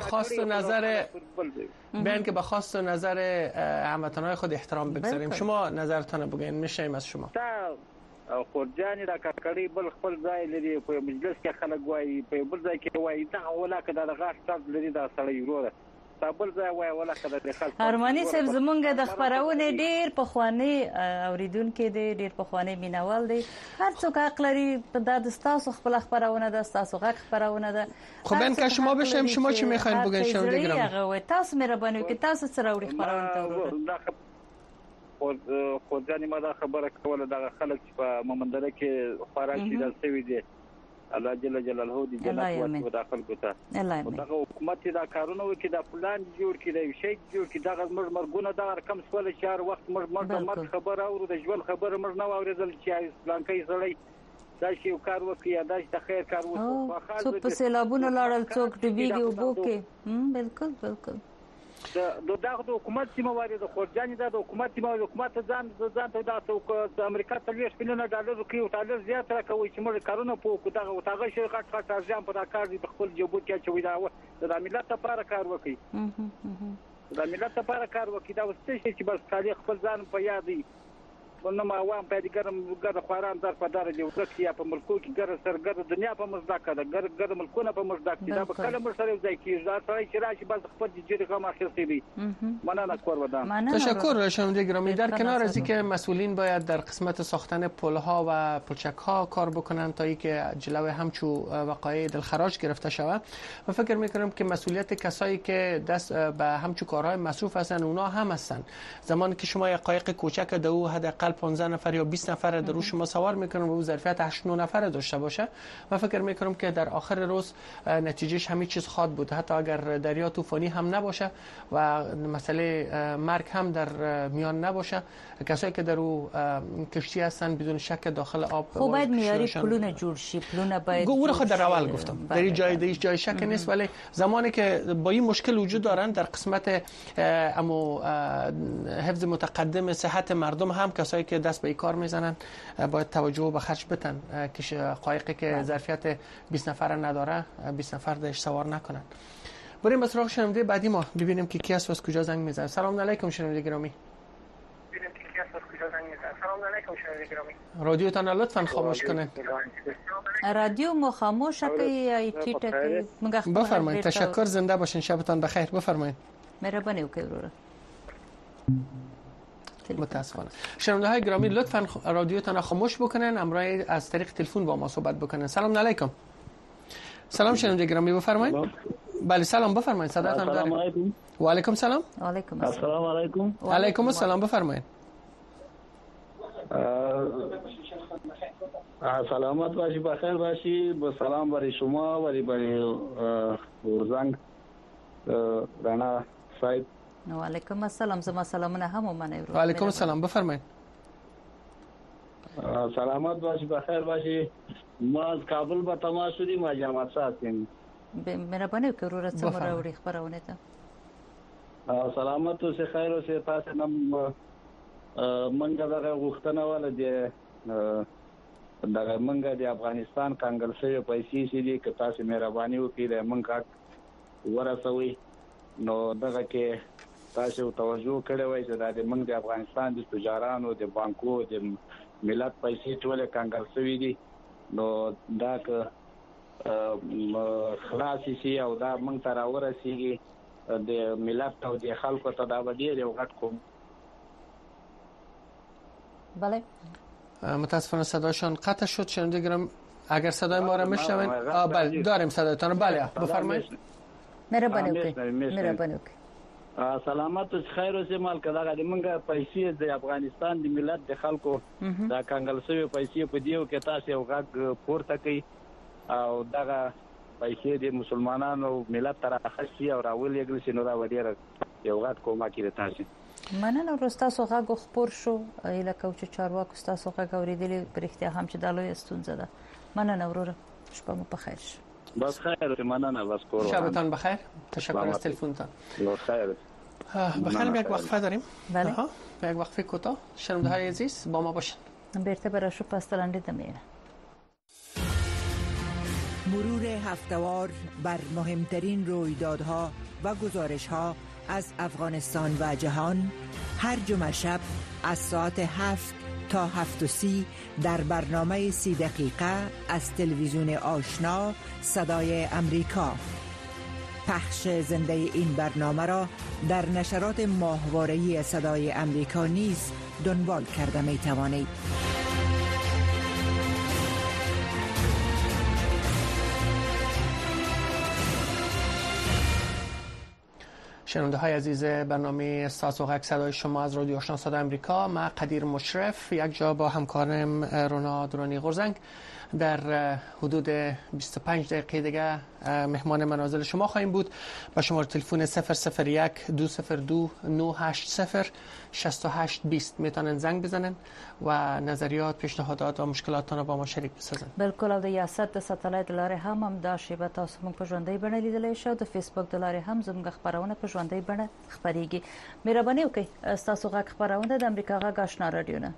Speaker 1: بخواست و نظر هموطنان خود احترام بگذاریم. شما نظرتان بگین، میشیم از شما.
Speaker 9: او خورجانی دا ککړی بل خپل ځای لري په مجلس کې خلک وایي، په بل ځای کې وایي دا ولاکه دا غاښ تاسو لري دا سړی وروره بل ځای وایي ولاکه د خلک.
Speaker 2: ارمانی صاحب زمونږ د خبرونه ډیر پخوانی اوریدونکو دی، ډیر پخوانی مینوال دی، هر څوک حق لري دا د تاسو خپل خبرونه ده، تاسو غږ خبرونه ده.
Speaker 1: خب بین که شما بشیم شما چی میخواین بگین شنونده گرامی؟
Speaker 2: تاسو مهرباني وکړئ تاسو سره وړي خبرونه ته وروره.
Speaker 9: خو ځانې ما دا خبره کوله دا خلک چې په ممندره کې خوراک دي سوي دي الله جل جلاله دې جنت ورته خلکو ته دا حکومت دا کارونه وکړي دا پلان جوړ کړي دا شی جوړ کړي دا مرګونه دا رقم سول چار وخت مرګ خبره او د ژوند خبره مرګ نه اوریدل چې پلانکې سړی دا شی کار وکړي دا د خیر کار وکړي
Speaker 2: څوک په سیلابونو لاړل څوک ډوبېږي وبو کې. بالکل
Speaker 9: د حکومت سیمواري د خورجاني د حکومت سیمواري حکومت ځان ته د امریکا $30 ملیون کوي او ډالر زیات راکوي چې موږ کارونه په دغه تاغه شي غټ ارزان په کار دي خپل جوبو کې چوي دا د ملت لپاره کار وکړي د ملت لپاره کار وکړي دا وسته چې بس تاریخ خپل ځان په یاد دي ونه ما وام په دې ګرم خواران در په درجه ورکړي په ملکو کې ګر سرګر دنیا په مزداکه ده ګر ملکونه په مزداکه دا په کله مر سره ځای کې دا سړی چې راشي بس خپل جریقه ماخستی دي. مننه کور ودان.
Speaker 1: تشکر شنونده گرامی. در کنار از اینکه مسئولین باید در قسمت ساختن پل‌ها و پلچک‌ها کار بکنن تا اینکه جلوی همچو وقایع دلخراش گرفته شود، و فکر می‌کنم که مسئولیت کسایی که دست به همچو کارهای مصروف هستن اونا هم هستن. زمانی که شما یک قایق کوچک دو حداقل 15 نفر یا 20 نفر در روش شما سوار میکنم و ظرفیت 8-9 نفر داشته باشه، و فکر میکنم که در آخر روز نتیجهش همین چیز خواهد بود، حتی اگر دریا طوفانی هم نباشه و مسئله مرگ هم در میان نباشه. کسایی که در او کشتی هستن بدون شک داخل آب
Speaker 2: خب باید میاری پلونه جور شی، پلونه باید
Speaker 1: اون خود در اول گفتم در این جای شک نیست، ولی زمانی که با این مشکل وجود دارن در قسمت حفظ متقدم صحت مردم هم کسایی که دست به این کار میزنن باید توجه به خرج بتن که قایقی که ظرفیت 20 نفر نداره 20 نفر درش سوار نکنن. بریم به سراغ شنونده بعدی ما ببینیم که کی است و از کجا زنگ میزنه. سلام علیکم شنونده گرامی. رادیو تان لطفاً خاموش کنین.
Speaker 2: رادیو مو خاموش کی ټیټه کی.
Speaker 1: بفرمایید. تشکر. زنده باشین. شبتان بخیر. بفرمایید.
Speaker 2: مهرباني وکړئ وروره.
Speaker 1: متاسفانه. شنونده های گرامی لطفاً رادیوتان خاموش بکنن، امروز از طریق تلفن با ما صحبت بکنن. سلام علیکم. سلام شنونده گرامی بفرمایید. بله سلام بفرمایید. صداتون داریم.
Speaker 7: سلام علیکم.
Speaker 1: و علیکم سلام.
Speaker 2: و علیکم السلام.
Speaker 7: السلام علیکم.
Speaker 1: و علیکم السلام بفرمایید.
Speaker 7: سلامت باشی، بخیر باشی. با سلام برای شما و برای ورزنگ رانا صاحب.
Speaker 2: و علیکم السلام. زما سلامونه هم ومنه.
Speaker 1: و علیکم السلام بفرمایید.
Speaker 7: سلامت باشی، بخیر باشی. ما از کابل به تماس شدیم، ما جامعه هستیم.
Speaker 2: مهرباني وکړئ وروره څه مراوړي خبرونه ته.
Speaker 7: سلامت اوسئ، خیر اوسئ. تاسو نن منګه دغه غوښتنه ولا دی دغه منګه د افغانستان کانګرسي پیسې چې دي که تاسو مهرباني وکړئ د منګه ورسوي نو دغه کې تاسو توجه کړئ وای چې د منګه د افغانستان د تجارانو د بانکو د ملت پیسې ټول کانګرسي دي نو دا که خلاصي شي او دا منګ تر ورسیږي د ملت او د خلکو ته دا ډیر یو غټ کوم.
Speaker 2: بله
Speaker 1: متاسفانه صداشان قطع شد. شنونده گرامی اگر صدای ما را میشنوین بله داریم صدایتان. بله بفرمایید.
Speaker 2: مهرباني وکړئ.
Speaker 7: سلامت خیر اوسئ. مال کدا د منګه پیسې د افغانستان د ملت د خلکو دا کانګرسي پیسې په دیو کې تاسو یو غږ پورته کړئ
Speaker 10: او دغه پیسې د مسلمانانو ملت تر اخستي او راولېږل شي نو دا ډېر یو غټ کومک دی تاسو.
Speaker 2: مننه ورستا سوغه خبر شو الکه چې چارواکو تاسو غږ اوریدلې پرختیا هم چې د لوی ستونزه ده. مننه وروره شپه مو په خیر شه.
Speaker 10: بس خیر مننه بس کور
Speaker 1: شبتان بخیر. تشکر از تلفنتان.
Speaker 10: خیر.
Speaker 1: بخیر یک وقفه داریم.
Speaker 2: بله.
Speaker 1: یک وقفه کوتاه. شنونده‌های عزیز با ما باشین.
Speaker 2: بیرته برای شو پستلنده دمیره.
Speaker 11: مرور هفته‌وار بر مهمترین رویدادها و گزارش‌ها از افغانستان و جهان هر جمعه شب از ساعت 7 تا 7:30 در برنامه 30 دقیقه از تلویزیون آشنا صدای امریکا. پخش زنده این برنامه را در نشرات ماهواره‌ای صدای امریکا نیز دنبال کرده می توانید.
Speaker 1: شنونده های عزیز برنامه ساسوغک صدای شما از رادیو آشنا صدای امریکا، من قدیر مشرف یک جا با همکارم رونا درانی غرزنگ در حدود 25 دقیقه دیگه مهمان منازل شما خواهیم بود. با شماره تلفن 001 202 980 6820 میتونن زنگ بزنن و نظریات، پیشنهادات و مشکلاتتان رو با ما شریک بسازن.
Speaker 2: بالکل. او د یاست د ساتلایت لارې هم دا شیبه تاسو موږ په ژوندۍ بڼه لیدلی شئ. د فیسبوک د لارې هم زموږ خبرونه په ژوندۍ بڼه خپریږي. مهرباني وکړئ ستاسو غږ خبرونه د امریکا غږ آشنا رادیو نه.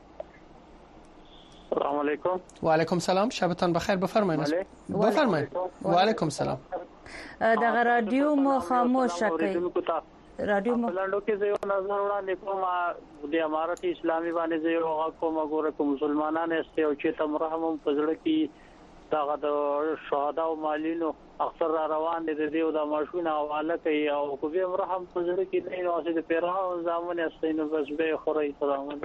Speaker 3: سلام علیکم.
Speaker 1: و علیکم سلام. شبتان بخیر. بفرمایید. بفرمایید. و علیکم سلام.
Speaker 2: دغه رادیو مو خاموش کړئ. رادیو مو
Speaker 3: لاندو کې زه یو نظر وړاندې کوم د امارت اسلامي باندې زه یو غږ کوم ګوره کوم مسلمانان است او چې تم رحم په زړه کې دغه د شهدا او مالینو اکثر را روان دي د دې او د ماشومان حواله کوي او کو به رحم په زړه کې نه اوسې د پیرانو زمانه استینو بس به خوري سلام.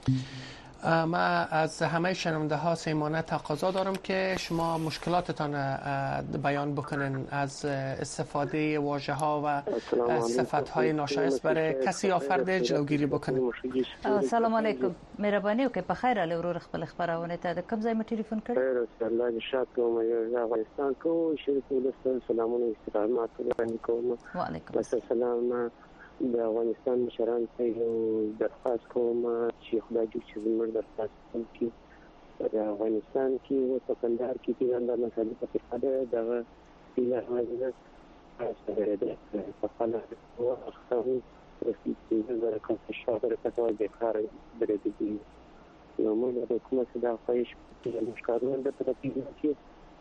Speaker 1: ما از همه شنونده ها سیمانه تقاضا دارم که شما مشکلاتتان بیان بکنن از استفاده واژه ها و صفت های ناشایست برای کسی یا فرد جلوگیری بکنن.
Speaker 2: سلام علیکم. مهرباني وکړئ په خیر له ورور خپل خبرونه ته د کوم ځای مې ټلیفون کړی؟
Speaker 12: خیر الله دې شاد کوم یو افغانستان کو شریک ولستان سلامونه استقامت علیکم.
Speaker 2: وعلیکم
Speaker 12: السلام. د افغانستان مشران ته یو درخواست کوم چې خدای دې چې زموږ درخواست کوي د افغانستان کې او په کندهار کې د مسالې په اړه دغه پیلانونه راځي په خپل وخت رسیدي د کارت شاوره په د کار درېدي نو موږ د حکومت د خواهش په مشکلاتو د ترتیب کې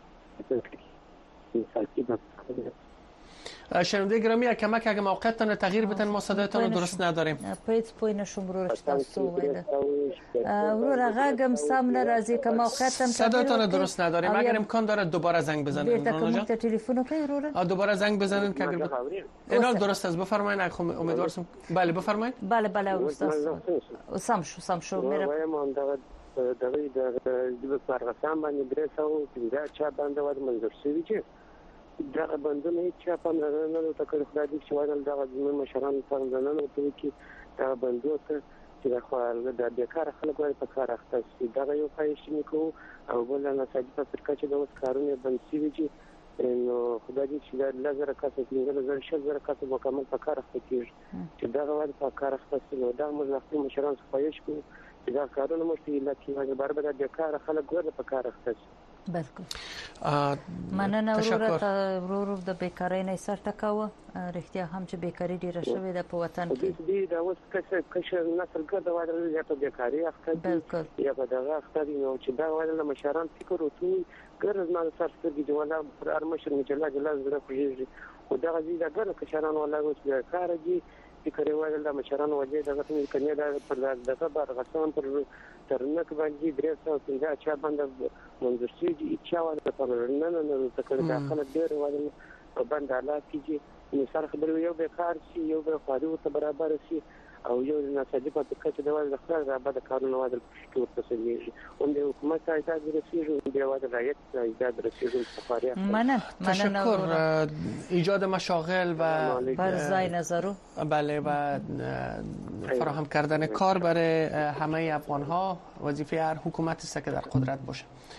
Speaker 12: مثال کې
Speaker 1: شنونده گرامی یک کمک اگه موقعتان تغییر بدن ما صدایتان رو درست نداریم.
Speaker 2: پیت پوی نشون برو تاسو ویده ورو غاگم سم ناراضی که موقعتان
Speaker 1: صدایتان درست نداریم. اگر امکان داره دوباره زنگ بزنید.
Speaker 2: رونا جان تلفن کوي ورو
Speaker 1: دوباره زنگ بزنید که اگر اینا درست است بفرمایید. امیدوارم بله بفرمایید.
Speaker 2: بله استاد سم شو میره
Speaker 12: وایم دغه د پرغسام باندې درسو دا چا باندې ود منظور شوی چې دغه بندونه چې په نړۍ ته کړی خدای دې چې وایي دغه زموږ مشران په ځانونو ته کې دا بندو ته چې د خپل د بیکار خلکو په کار اخته شي دغه یو پایښت نکو او بل نه ساجي په فکر چې د اوس کارونه بند شي چې نو خدای دې چې د لزر کاسه کې د لزر شزر کاسه مکمل په کار اخته کیږي چې دغه وایي په کار اخته شي نو دا موږ مشران خواهش کوو چې دا کارونه مشته لکه بار به د بیکار خلک ور په کار اخته شي.
Speaker 2: بالکل. مننه ورور د بیکاری نه سر ټکاوه رښتیا هم چې بیکاری ډیره شوې ده په وطن کې
Speaker 12: دي دا اوس کښ نسل ګرځي وایي یا په بیکاری اخته
Speaker 2: بالکل
Speaker 12: یا په دغه اخته نو چې دا وایي مشران فکر وکړي ګرځ نه سر سترګې جواله پر ارمشر مجله جلاز زړه خوږي خو دا غزي دا ګر کشران ولا اوس کار دي فکر وایي د مشران وجه دغه کنه دا پر دغه برغسان پر ترنک باندې درسه څنګه چې باندې منظور شي چې چا په نه تکړه داخله ډیر وایي په باندې حالات کې مثال خبرو یو به کار شي یو به خاري ته برابر شي او یو ناسدي په تکه چې د وایي د خپل رابطه کارونه وایي چې ورته سمېږي او د حکومت ایجاد رسیږي د وایي رعایت ایجاد رسیږي سفاري
Speaker 2: مننه
Speaker 1: تشکر. ایجاد مشاغل و
Speaker 2: برزای نظرو
Speaker 1: بله و فراهم کردن کار برای همه افغان ها وظیفه هر حکومتی است که در قدرت باشه.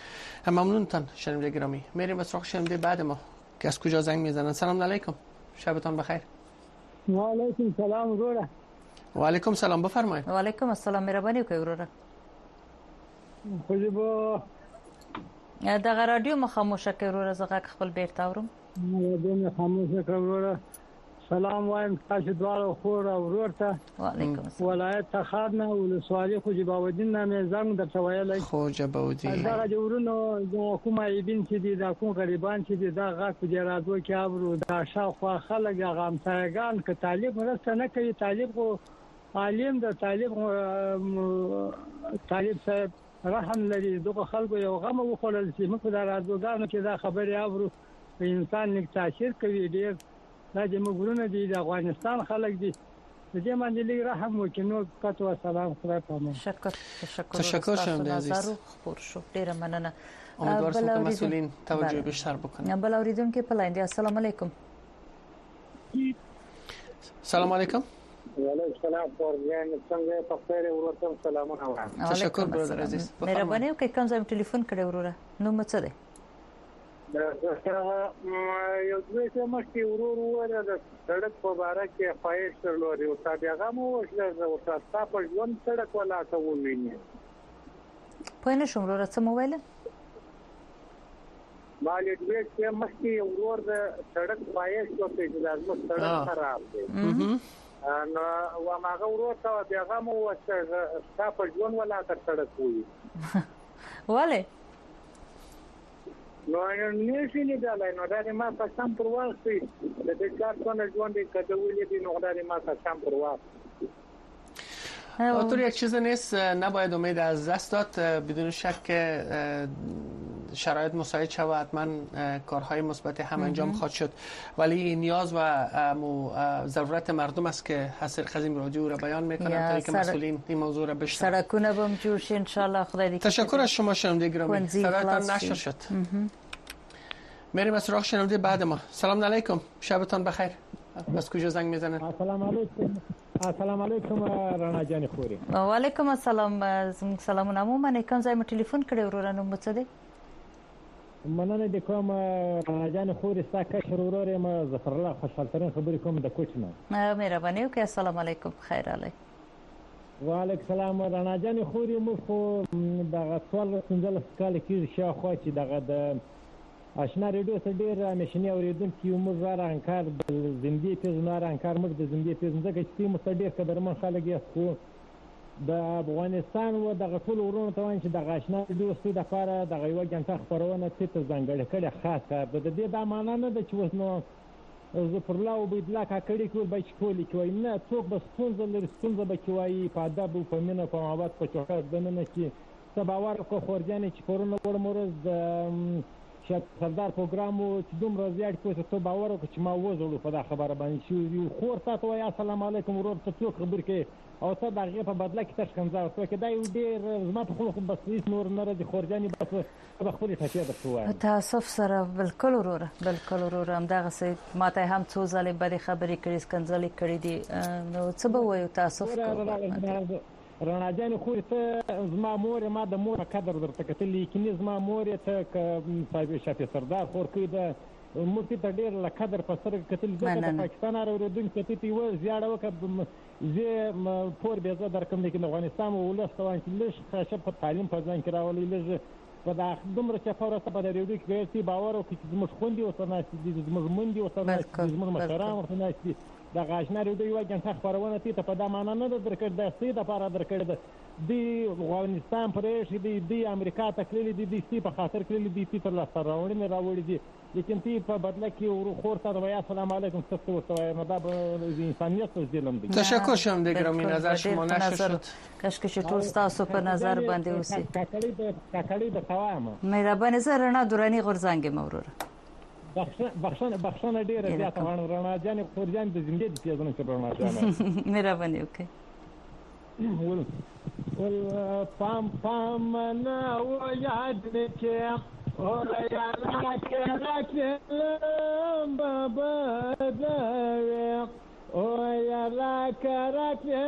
Speaker 1: ممنونتان شنونده گرامی. میریم به سراغ شنونده بعد ما که از کجا زنگ میزنن. سلام علیکم، شبتان بخیر.
Speaker 8: و علیکم سلام وروره.
Speaker 1: و علیکم سلام، بفرمایید.
Speaker 2: و علیکم السلام، مهرباني وکړئ وروره.
Speaker 8: خو به
Speaker 2: دغه رادیو مخاموشه کړئ وروره، زه غږ خپل بیرته اورم.
Speaker 8: رادیو مخاموشه کړئ وروره. سلام وایم تاسو دواړو خور او ورور ته.
Speaker 2: وعلیکم السلام.
Speaker 8: ولایت تخار نه ولسوالي خوجباودین نه زنګ درته ویلای.
Speaker 1: خوجباودین
Speaker 8: دا جوړونو د کومه ایبین چې دي د کوم غریبان چې دي دا غاک په جرادو کې ابرو دا شاوخوا خلک غامسایگان ک طالب مرسته نه کوي. طالب خو عالم د طالب صاحب رحم لري. دغه خلکو یو غم وخورل چې موږ د رادوګانو کې دا خبرې ابرو په انسان نیک تاثیر کوي ډیر. دا چې موږ ورونه دي د افغانستان خلک دي د دې باندې لږ رحم وکړي. نو کتو سلام خدای پامه.
Speaker 1: تشکر شنونده عزیز.
Speaker 2: خبر شو ډیر مننه.
Speaker 1: امیدوارم که مسئولین توجه بیشتر بکنن.
Speaker 2: بل اوریدونکو په لاین دی. السلام علیکم.
Speaker 1: سلام علیکم.
Speaker 7: وعلیکم السلام فورجان څنګه په خیر ورته سلامونه وایم.
Speaker 1: تشکر برادر عزیز.
Speaker 2: مهرباني وکړئ کوم ځای ټلیفون کړی وروره نو مڅ دی.
Speaker 7: یو دوی چې مخکې ورور وره د سړک په باره کې فایش لري او تابعه مو وشله او تاسو په ژوند سړک ولا کوونی.
Speaker 2: په نه شوم وروره څه مو ویل؟
Speaker 7: مالې دوی چې مخکې ورور د سړک فایش کوي چې لازم سړک خراب دی. نو وماغه ورور ته بیا مو وشله تاسو په ژوند ولا سړک وي.
Speaker 2: وله
Speaker 7: نو نشي نه دلای نو دا ما په سم پرواسي د دې کار څنګه ژوند کډولې دي نو دا ما په سم پرواسي.
Speaker 1: آنطور یک چیز نیست، نباید امید از دست داد. بدون شک شرایط مساعد شود حتما کارهای مثبت هم انجام خواهد شد، ولی نیاز و ضرورت مردم است که حسیر خزیم رادیو را بیان میکنن تا اینکه مسئولین این موضوع را بشنون.
Speaker 2: سرکونه بم جور شه ان شاء الله. خدای دې.
Speaker 1: تشکر از شما شنونده گرامی. صداتان نشر شد. میریم از سراغ شنونده بعد ما. سلام علیکم، شبتان بخیر. از کجا زنگ میزنن؟
Speaker 8: السلام علیکم. السلام علیکم رانا جان خوري.
Speaker 2: و علیکم السلام. سلامونه مو منه کوم ځای مې ټلیفون کړی وروره نو مڅ دی.
Speaker 8: مننه د کوم رانا جان خوري ستا کشر ورور ما ظفر الله خوشحال ترين خبرې کوم د کوچنه.
Speaker 2: مهرباني وکړئ. السلام علیکم. خیر علی.
Speaker 8: وعلیکم السلام رانا جان خوري. مو خو دغه 12 کال کې شاوخوا چې دغه د آشنا ریډیو سره ډیر مشنی اوریدونکو موږ را انکار د زندګي پیژنار انکار موږ د زندګي پیژنځه چې موږ ډیر قدرمن خلک یې خو د افغانستان و د غټول ورونو ته وایي چې د آشنا ریډیو سره د لپاره د یو غنټه خبرونه ته ځانګړې کړي خاصه د دې د معنا نه د چې وسنو ظفر الله او بيدلا کا کړي کول به کولې کوي نه څوک بس ستونزه به کوي په ادب او په مینه په محبت په چوکاټ دنه کې سباور کو خورجانې چې پرونه ورمورز د شاید سردار پروګرام چې دومره زیات کوڅه ته باور وکړي چې ما وزړو په دا خبره باندې شو خور تاسو وایي السلام علیکم ورور ته څوک خبر کې او ته دغه په بدله کې تشکنځه او کې دا یو ډیر زما په خلکو بس هیڅ نور نه راځي خورجاني بس په خپل ټاکي ده شو.
Speaker 2: تاسف سره بالکل وروره هم دغه څه ماته هم څو ځلې بده خبرې کړې سکنځلې کړې دي نو څه به وایو تاسو؟
Speaker 8: رانا جان خو ته زما مور ما د مور قدر درته کتلې کینې زما مور ته صاحب شفیع سردار خور کې د مفتی ته ډیر له قدر په سر کتل د پاکستان اوریدونکو ته تی و زیاړه وکړه زه پور به زه درکم د افغانستان ولستوان چې لږ خاصه په تعلیم په ځان کې راولي لږ په دا دومره چې فورته په ریډیو کې ګرځي باور او چې زموږ خوندي او سناستي زموږ مونږ او سناستي زموږ مشران او سناستي د غاښنا ریډیو یو غنټه خبرونه ته په دا معنا نه درکړ د سید لپاره درکړ دی افغانستان پرېښ دی امریکا ته کړل دي سی په خاطر کړل دي تر لا سره راوړي دي لیکن تی په بدله کې ورو خور ته وایي السلام علیکم تاسو ته نو دا انسانیت ظلم دی.
Speaker 1: تشکر شم د ګرامی نظر شما نشر شد.
Speaker 2: کاشکې چې ټول تاسو په نظر باندې اوسئ.
Speaker 8: کاکړي د قوامه
Speaker 2: مهرباني زه رڼا دوراني غورځنګ مورور
Speaker 8: بخښنه ډیره زیاته غواړم رانا جان خورجان د زندګي د پیژنې څخه رانا جان
Speaker 2: مهرباني وکړئ.
Speaker 8: ول پام نه و یاد کې او یا راکه بابا دا او یا راکه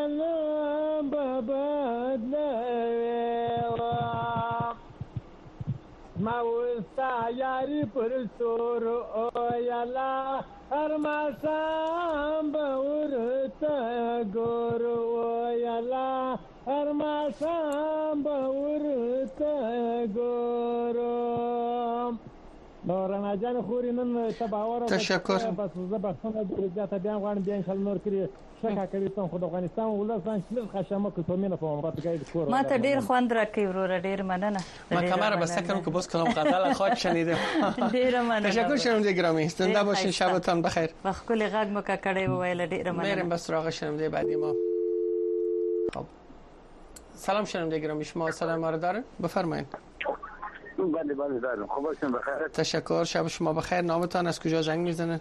Speaker 8: بابا دا ما وستا یاری پر سور او یالا هر ماشام به ورته ګور او یالا هر ماشام به ورته ګورم. نو رڼا جان خوري نن تباور
Speaker 1: تشکر.
Speaker 8: بس زه بخښنه درځه بیا غواړم بیا ان شاء الله نور کړی شکه کوي ته خو د افغانستان ولسان چې خشمه کو ته مینه په امارات کې کور
Speaker 2: ما ته ډیر خوند راکې ورور ډیر مننه.
Speaker 1: ما کامera بسته کردم که باز کلام قتل خاط شنیدم.
Speaker 2: ډیر مننه.
Speaker 1: تشکر شنونده گرامی. زنده باشین، شبتان بخیر.
Speaker 2: وخت کلی غږ مو کړی ویل ډیر مننه.
Speaker 1: میریم به سراغ شنونده بعدی ما. خب سلام شنونده گرامی، شما صدای ما رو دارین؟ بفرمایید.
Speaker 13: بله بله دارم. خوبتون بخیر.
Speaker 1: تشکر، شب شما بخیر. نامتان، از کجا زنگ میزنید؟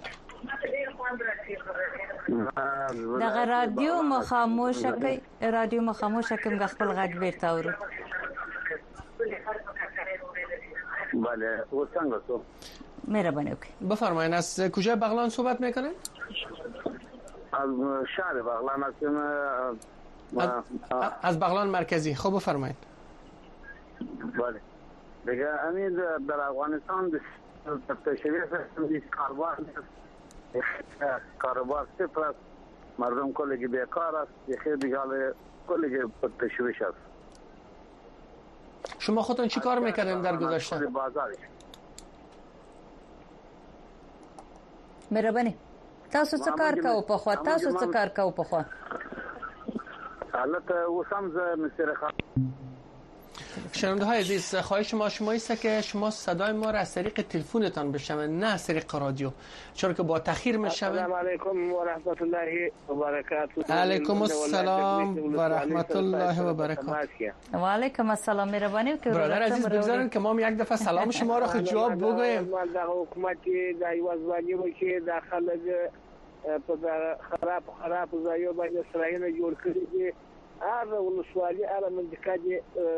Speaker 2: دغه رادیو مخاموشه کی رادیو مخاموشه کوم خپل غږ بیرته اورو.
Speaker 13: بله وسنګ تو
Speaker 2: مهرباني وکړئ.
Speaker 1: بفرمایید از کجا بغلان صحبت میکنید؟
Speaker 13: از شهر بغلان هستم.
Speaker 1: از بغلان مرکزی. خب بفرمایید.
Speaker 13: بله دیگه امید در افغانستان تشریف کاروبار صفر است، مردم کلی بیکار است، خیلی دیگه کلی تشویش است.
Speaker 1: شما خودتون چی کار میکردین در گذشته؟
Speaker 2: مهرباني تاسو څه کار کوو په خوا؟ تاسو څه کار کوو په خوا؟
Speaker 13: حالت وسم ز مستر خان.
Speaker 1: شنونده های عزیز، خواهش شما است که شما صدای ما را از طریق تلفنتان بشنوید، نه از طریق رادیو، چون که با تاخیر میشنوید.
Speaker 14: السلام علیکم و رحمت الله و برکاته.
Speaker 1: علیکم السلام و رحمت الله و برکاته.
Speaker 2: و علیکم السلام. مهربانی که
Speaker 1: برادر عزیز بگذارید که ما یک دفعه سلام شما را خود جواب بگوییم.
Speaker 14: ما د حکومت د ایوازوانی و چې داخله په خراب ځایو باندې سرایونه جوړ کړي دي. هر ولسوالي هر منطقه دي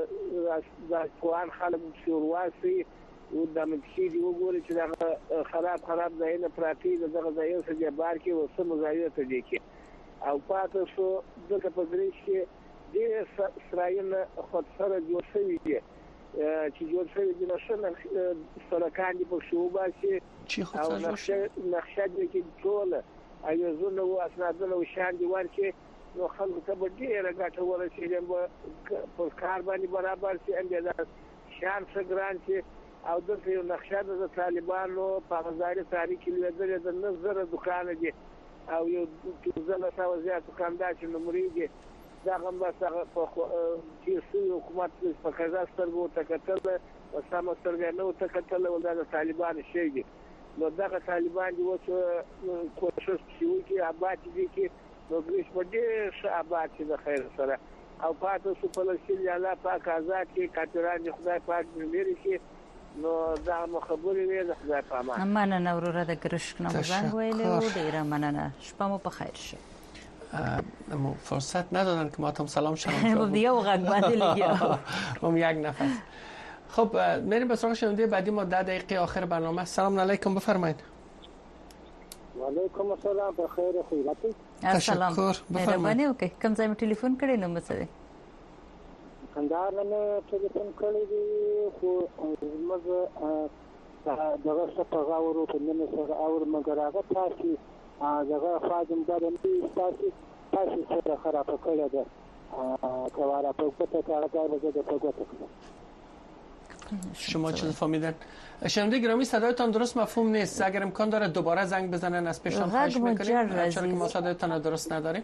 Speaker 14: د قوان خلک شورواسي او د منطقې دی وګوري چې دا خراب ځایونه پراتی دغه ځایونه چې بار کې وسمو ځایونه ته دي کې او پاتې شو دغه په دریش کې د سرایونه خود سره جوړ شوی دي چې جوړ شوی دي نو سرکان دي په شوباسي او نقشه دي کې ټول ایزونه او اسنادونه او شان دي ورکه نو خلکو ته به ډیره ګټه ورسېږي په کار باندې برابر شي اندازه شان څه ګران شي او دغه یو نقشه د طالبانو په غزاري تاریخي لیدل د نظر دکان دي او یو ځله ساو زیات دکاندار چې نمرې دي دا هم بس په چې حکومت په کازاستر وو تکتل او سم سره نو تکتل ول د طالبان شي دي نو دغه طالبان دي وڅ کوشش کوي چې آباد دي کې نو ګریش په دې شعبات چې د خیر سره او پاتې سو فلسطین یا الله پاک آزاد کې کاتران خدای پاک لري کې نو دا مخبري وي د خدای په امان.
Speaker 2: مننه وروره د ګرشک نو زنګ ویلو ډیره مننه. شپه مو په خیر شه.
Speaker 1: اما فرصت ندادن که ما تام سلام شما
Speaker 2: دیگه و غږ باندې لګیا
Speaker 1: هم یک نفس. خب میریم به سراغ شنونده بعدی. ما 10 دقیقه آخر برنامه. سلام علیکم، بفرمایید.
Speaker 7: و علیکم السلام، بخیر خیرتی.
Speaker 2: السلام. مهرباني وکړئ. کوم ځای مې ټلیفون کړی نو مسوي؟
Speaker 7: کندهار نه ټلیفون کړی دی خو موږ دغه څه په غاورو په نن سره اور مګر هغه تاسو دغه فاجم دغه تاسو سره خراب کړی ده کواره په پته کارګر د پګوت.
Speaker 1: شما چه فهمیدن؟ شنونده گرامی صدایتان درست مفهوم نیست. اگر امکان داره دوباره زنگ بزنن از پیشتان خواهش میکنیم چون که ما صدایتان درست نداریم.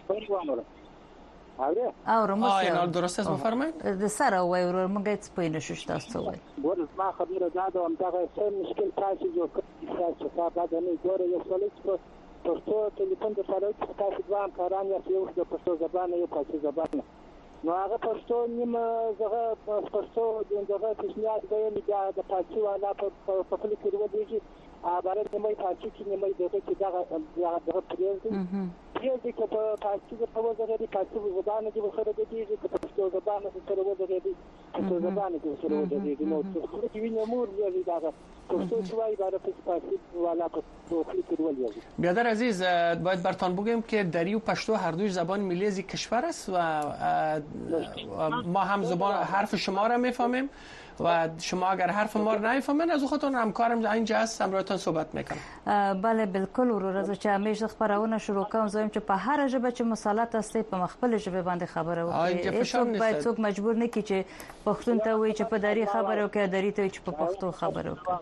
Speaker 7: آره
Speaker 1: درست است بفرمایید.
Speaker 2: د سره وای ورور موږ هیڅ پوه نشو تاسو وای.
Speaker 7: ګور ما خبره دا ده همدغه څه مشکل تاسو جوړ کړی چې تاسو دا نه ګوره یو څه پښتو ټلیفون د سره تاسو دوه کاران یو د پښتو زبان یو پښتو زبان نو هغه پښتو نیمه زغه پښتو دغه تشنیات دی د پاتې والا په خپل کې ورودي عبارت نیمه پاتې کې نیمه دغه چې دغه پریزي کې په پاتې په وځه دی پاتې زبان دی خو د دې چې پښتو زبان سره وځي دی پښتو زبان کې سره وځي دی نو څه چې ویني مور دی دغه پښتو شوي عبارت پاتې والا په خپل کې ورودي.
Speaker 1: برادر عزیز باید برتان بگویم که دری و پشتو هر دوی زبان ملی از کشور است و ما هم زبان حرف شما را میفهمیم و شما اگر حرف ما رو نمیفهمین از خودتون همکارم اینجا هست همراهتون صحبت میکنم.
Speaker 2: بله بالکل ورور چې همیشه خبرونه شروع کوم زویم چې په هر ژبه چې مسلط هستي په مخبل ژبه باندې خبره وکړي څوک باید څوک مجبور نه کی چې پښتون ته وایي چې په دری خبره وکړي دری ته چې په پښتو خبره وکړي.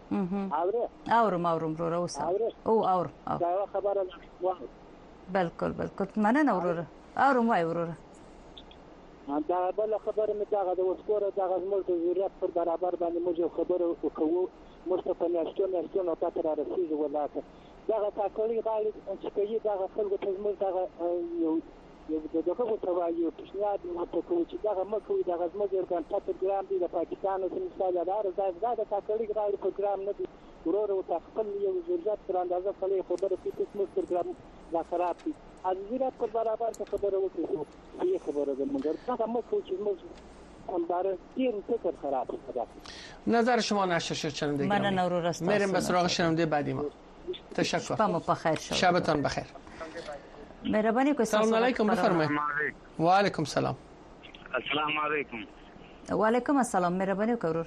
Speaker 2: اورم ورور اوس او دا خبره بالکل مننه ورور اورم وای ورور
Speaker 7: دا بل خبره مې دا د وسکوره د غزمل د ضرورت پر برابر باندې موږ خبره وکړو مصطفی نشته نو تاسو را رسیدو ولاته دا تاکلي غالي چې کوي دا خلکو ته موږ دا یو دغه ته وایو پیشنهاد مته کوي چې دا مکوې دا غزمل ګرګان 4 ګرام دی د پاکستان او مثال دا د تاکلي غالي پروګرام نه دی ورور او خپل یو ضرورت پر اندازه خلک خبره پیټس مستر ګرام دا خراب دي از ضرورت پر برابر خبره وکړو یې خبره ده مګر دا مکو چې موږ همداره دیر فکر خراب شده.
Speaker 1: نظر شما نشر شد شنونده گرامی.
Speaker 2: من نورو رستم
Speaker 1: میریم به سراغ شنونده بعدی ما. تشکر.
Speaker 2: شبتان بخیر.
Speaker 1: شبتان بخیر.
Speaker 2: مهربانی کو
Speaker 1: سلام علیکم بفرمایید. و علیکم سلام.
Speaker 10: السلام علیکم.
Speaker 2: و علیکم السلام مهربانی کو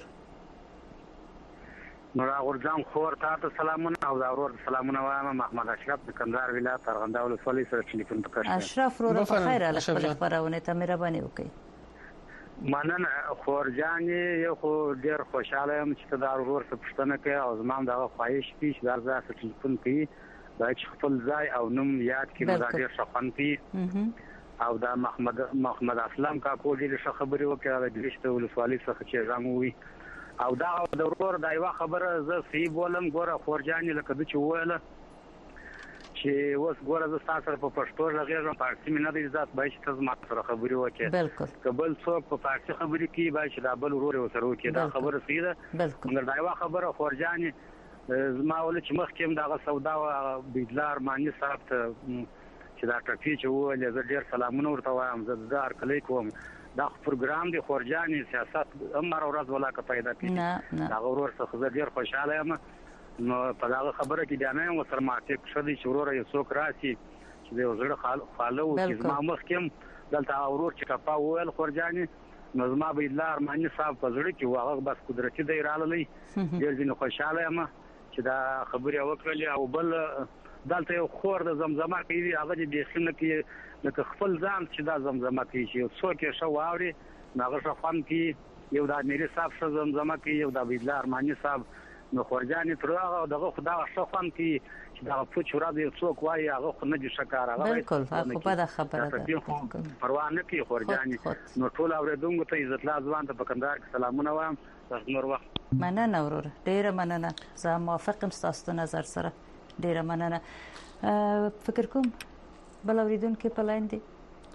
Speaker 10: نورا غورځام خور ته سلامونه او دا ورور سلامونه وایم محمد اشرف د کندهار ولایت ارغنده ولسوالۍ سره ټلیفون وکړ.
Speaker 2: اشرف ورور په خیر الله خبرونه ته مهرباني وکړئ.
Speaker 10: مننه خورجان یو خو ډیر خوشاله یم چې دا ورور څه پښتنه کوي او زمام دغه خواهش دي چې دا ځکه ټلیفون کوي دا چې خپل ځای او نوم یاد کړي دا ډیر شخصن دي او دا محمد اسلام کا کو ډیر ښه خبري وکړه د دشت ولسوالۍ څخه چې زموږ او دا د ورور دا یو خبره زه سی بولم ګوره خورجان لکه د چې ویله چې اوس ګوره زه تاسو په پښتو لغېږم فارسی مې نه دی ذات به چې تاسو ما سره خبري وکړي
Speaker 2: بالکل
Speaker 10: قبل څوک په فارسی خبري کوي به چې دا بل ورور سره وکړي دا خبره سیده مګر دا یو خبره خورجان زما ول چې مخکې دا سودا او بيدلار مانی صاحب ته چې دا ټپی چې وله زه ډیر سلامونه ورته وایم زه د هر کلی کوم دا پروګرام دی خورجان سیاست امر ورځ ولا کا پیدا کړي دا ورور څخه زه ډیر خوشاله یم نو په دا خبره کې دا نه وسر ماته شدي شورور یو څوک راسي چې د زړه خالو چې زما مخکم دلته اورور چې کپا ویل خورجاني نو زما به لار مانی صاحب په زړه کې واغه بس قدرتي دی راللی ډېر ځینې خوشاله یم چې دا خبره وکړلې او بل دلته یو خور د زمزمه کوي هغه دې خنه کې لکه خپل ځان چې دا زمزمه کوي چې څوک یې شو واوري هغه شخوان کې یو د امیر صاحب شو زمزمه کوي یو د بیدلار مانی صاحب نو خورجاني ترغه دغه خدا شخوان کې چې دا په چورا دې څوک وایي هغه خو نه دي شکار هغه
Speaker 2: بالکل خو په دا خبره ده
Speaker 10: پروا نه کوي خورجاني نو ټول اوریدونکو ته عزت لا ځوان ته په کندهار کې سلامونه وایم نور وخت
Speaker 2: مننه ورور ډیره مننه زه موافقم ستاسو نظر سره ډیره مننه فکر کوم بل اوریدونکو په لاین دي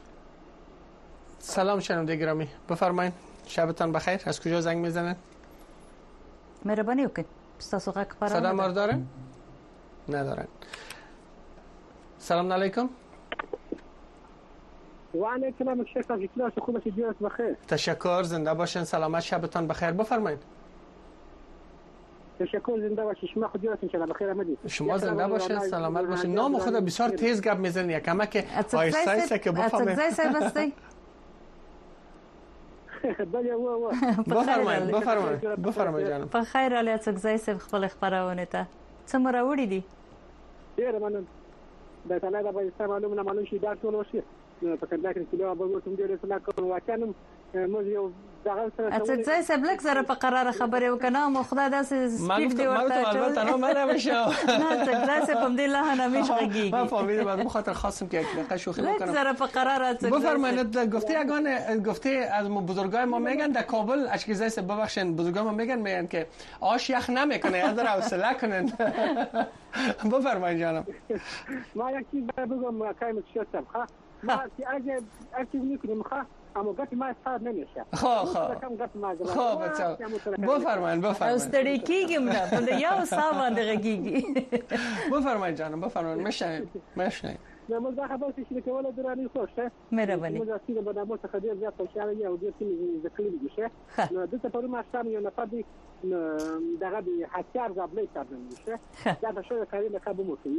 Speaker 1: سلام شنونده گرامی بفرمایید شبتان بخیر از کجا زنگ میزنن
Speaker 2: مهربانی وکړئ ستاسو غږ خبره
Speaker 1: صدا مار داره ندارن سلام علیکم
Speaker 15: و علیکم السلام شیخ فکر خوبه که دیرت بخیر
Speaker 1: تشکر زنده باشین سلامت شبتان بخیر بفرمایید
Speaker 15: تشکر زنده باشید شما خود دیرت ان شاء الله بخیر آمدید
Speaker 1: شما زنده باشین سلامت باشین نام خود بسیار تیز گپ میزنید یکم که آیسته که بفهمید
Speaker 15: بله و
Speaker 1: بفرمایید جانم
Speaker 2: په خیر علي څنګه زې خپل خبرونه ته څومره وړي دي
Speaker 15: ډیر مننه دا څنګه د پاکستان معلومه شي دا ټول وشي په کندهار کې کله به ورته ډیر څه کوم واکنم موږ یو دغه سره
Speaker 2: څه سبلک سره په قرار خبره وکنه مو خدای داسې سپیډ دی ورته
Speaker 1: چول نه مله بشه
Speaker 2: نه څه په دې له نه میشږي
Speaker 1: ما فهمیدم بعد خاطر خواستم که دقیقه شوخی
Speaker 2: بکنم سره په قرار
Speaker 1: بفرمایید گفته از بزرگای ما میگن در کابل اشکیزه ببخشید بزرگای ما میگن که آش یخ نمیکنه یاد را حوصله کنن بفرمایید جانم
Speaker 15: ما یک چیز بگم کایم شستم ما اگه میکنیم اما گفت ما استاد نمیشه
Speaker 1: خب بفرمایید
Speaker 2: استری کیگم نه بنده یا سامان دقیقی
Speaker 1: بفرمایید جانم بفرمایید مشنید
Speaker 15: نه ما خبر شي که ولا دراني خوشه
Speaker 2: مهرباني
Speaker 15: موږ چې په دمو څخه ډیر زیات خوشاله یو ډیر چې ذکر میشه نو د څه په ما شام یو نه پدې دغه د حساب غبلې کارونه میشه دا د شوی کاری نه کابو مو کوي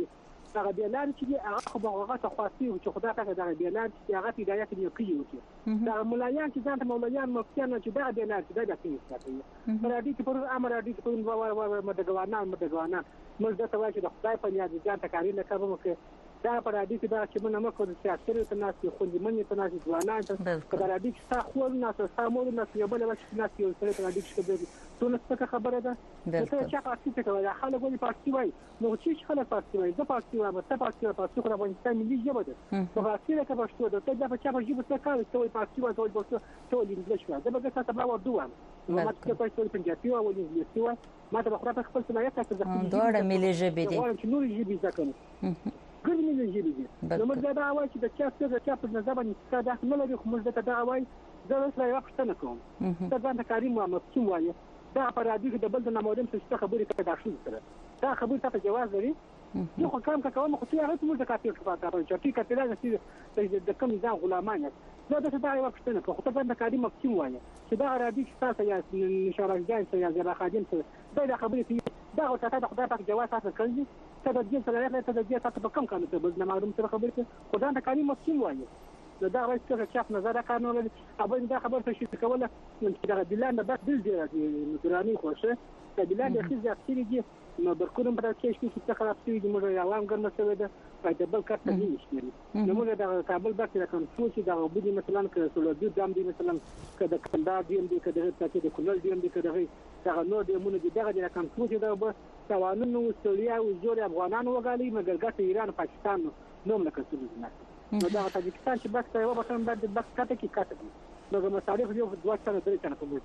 Speaker 15: هغه بیلان چې هغه خو هغه تخواستي چې خدای ته دا بیلان چې هغه هدایت نه کوي دا مولایان چې ځان ته مولایان مفتیان چې دا بیلان چې دا کوي پر دې چې پر امر دې په مدګوانان موږ د توای چې د خدای په نیاز ځان ته کاری نه کوو چې دا پر دې چې دا چې موږ نه کوو چې اکثر ته ناس خو دې منې ته ناس ځوانان ته پر دې چې تا خو نه تاسو مول نه یو بل وخت ناس یو سره پر دې چې ټول څه خبره ده ته چې پاتې ته کوي خلک ولې پاتې وای نو چې خلک پاتې وای د پاتې وای په پاتې په څو افغانستان ملي ژبه ده په پاتې کې پښتو ده ته د په چا په ژبه څه کوي ته پاتې وای ټول انګلیش وای دا به تاسو بل ودوه نو ماته په څو پنځاتي او انګلیسي وای ماته خپل خپل صلاحیت څه ده
Speaker 2: دوړه ملي ژبه دي
Speaker 15: چې نور ژبې ځکه ګل ملي ژبه دي نو موږ دا وای چې د چا څه په نظر باندې څه ده نه لري خو موږ دا وای زه سره یو پښتنه کوم ته ځان ته کاری مو وای دا پر دې د بل د نمودم څه خبرې ته داخل سره دا خبرې ته جواز لري نو خو کوم خو ته هغه موږ د کاپیر په تاسو چې کاپیرانه چې د کوم ځان غلامان دا د څه یو پښتنه خو ته د کاری مو وای چې دا را دي چې تاسو یا نشارجان یا زرا خادم څه دا خبرې دا او ته د خدای په جواز تاسو کوي ته د دې سره ته د دې تاسو په کوم کار ته بل نه معلوم سره خبرې خدای د کاری مو وای دا راځي چې چاپ نظر قانون لري اوبه دا خبر څه شي کوله چې دا بلان د بس دل دی مدراني خوشه د بلان د خزي اکثري دي نو برکورم پر کې چې څه خراب شي د موږ عوام ګرځنه شوی ده په دبل کټ نه نشي نو موږ د کابل بس د کنټرول دا وبدي مثلا ک سولودي دام دي مثلا ک د کندهار دي هم دي ک د تاکي د کونړ دي هم دي ک دغه نو د مونږ دغه د کنټرول دا به توانون نو استرالیا او زور افغانان وګالي مګر ګټ ایران پاکستان نو ملکه نه نو دا تاجکستان چې بس یو بټن باندې بس کاته کې کاته نو مصالح یو دوه سره درې چنه په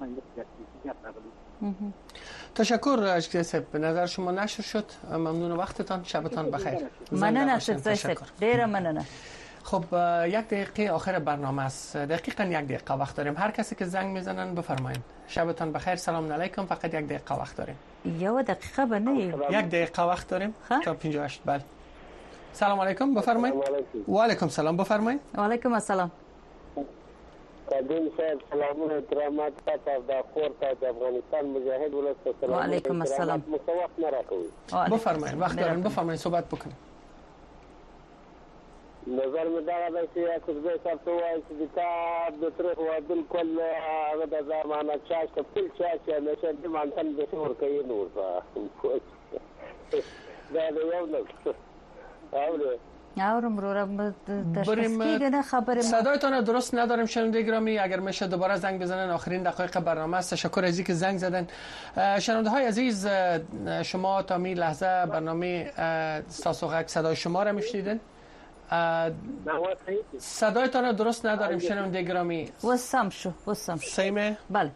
Speaker 15: باندې
Speaker 1: تشکر اجکه صاحب به نظر شما نشر شد ممنون وقتتان شبتان بخیر
Speaker 2: ممنون صاحب ډیر ممنون
Speaker 1: خب یک دقیقه آخر برنامه است دقیقاً یک دقیقه وقت داریم هر کسی که زنگ میزنن بفرمایید شبتان بخیر سلام علیکم فقط یک دقیقه وقت داریم
Speaker 2: یو دقیقه به نه
Speaker 1: یک دقیقه وقت داریم تا 58 بله سلام علیکم بفرمایید و علیکم سلام بفرمایید
Speaker 2: و علیکم السلام
Speaker 16: قدیم صاحب سلامون احترامات تا د خورتا د افغانستان مجاهد ولست سلام
Speaker 2: و علیکم السلام
Speaker 16: مصوف نه راکوي
Speaker 1: بفرمایید وقت دارین بفرمایید صحبت بکنید
Speaker 16: نظر مې دا ده چې کوزه صاحب ته وایي چې دا د تاریخ و بالکل هغه د زمانه چاش ته خپل چاش یا نشه د مانتن د څور کوي نور دا یو نه
Speaker 2: آورم رو تشخیص خبر
Speaker 1: صدایتان درست نداریم شنونده گرامی اگر میشه دوباره زنگ بزنن آخرین دقایق برنامه است تشکر از اینکه زنگ زدن شنونده های عزیز شما تا می لحظه برنامه ساسوغک صدای شما را میشنیدین صدایتان درست نداریم شنونده گرامی
Speaker 2: وسام شو
Speaker 1: سیمه
Speaker 2: بله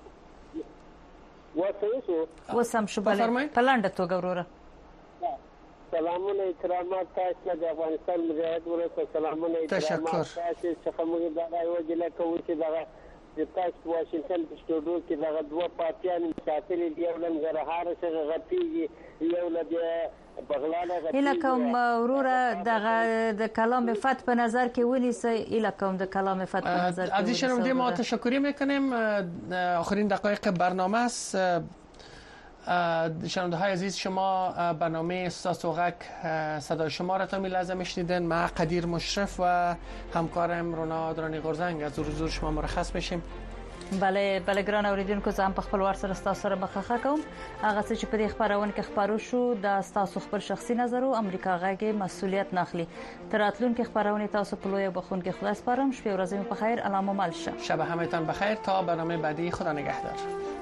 Speaker 2: وسام شو بله پلنده تو گوروره
Speaker 16: سلامونه احترامات تاسو د افغانستان مجاهد ورته سلامونه احترامات تاسو څخه موږ دا یو جله کوو چې دا د تاسو واشنگټن په سټوډیو کې دا دوه پارتیان ساتلي دی یو لنګرهار څخه غټیږي یو لږ بغلاله غټیږي
Speaker 2: اله کوم وروره د کلام فت په نظر کې ونیسه اله کوم د کلام فت په نظر کې
Speaker 1: عزیز شنونده ما تشکری میکنیم آخرین دقایق برنامه است شنونده های عزیز شما برنامه ساسوغک صدای شما را تا می لحظه میشنیدن ما قدیر مشرف و همکارم رونا درانی غرزنگ از زور شما مرخص میشیم
Speaker 2: بله ګران اوریدونکو زه هم په خپل وار سره تاسو سره مخه کوم هغه څه چې په دې خبرونه کې خبرو شو د تاسو خپل شخصي نظر او امریکا غږی مسؤلیت ناخلي تراتلونکو خبرونه تاسو په لوی بخون کې خلاص پرم شپه ورځې په خیر علامه مالشه
Speaker 1: شب همتان بخیر تا برنامه بعدی خدا نگهدار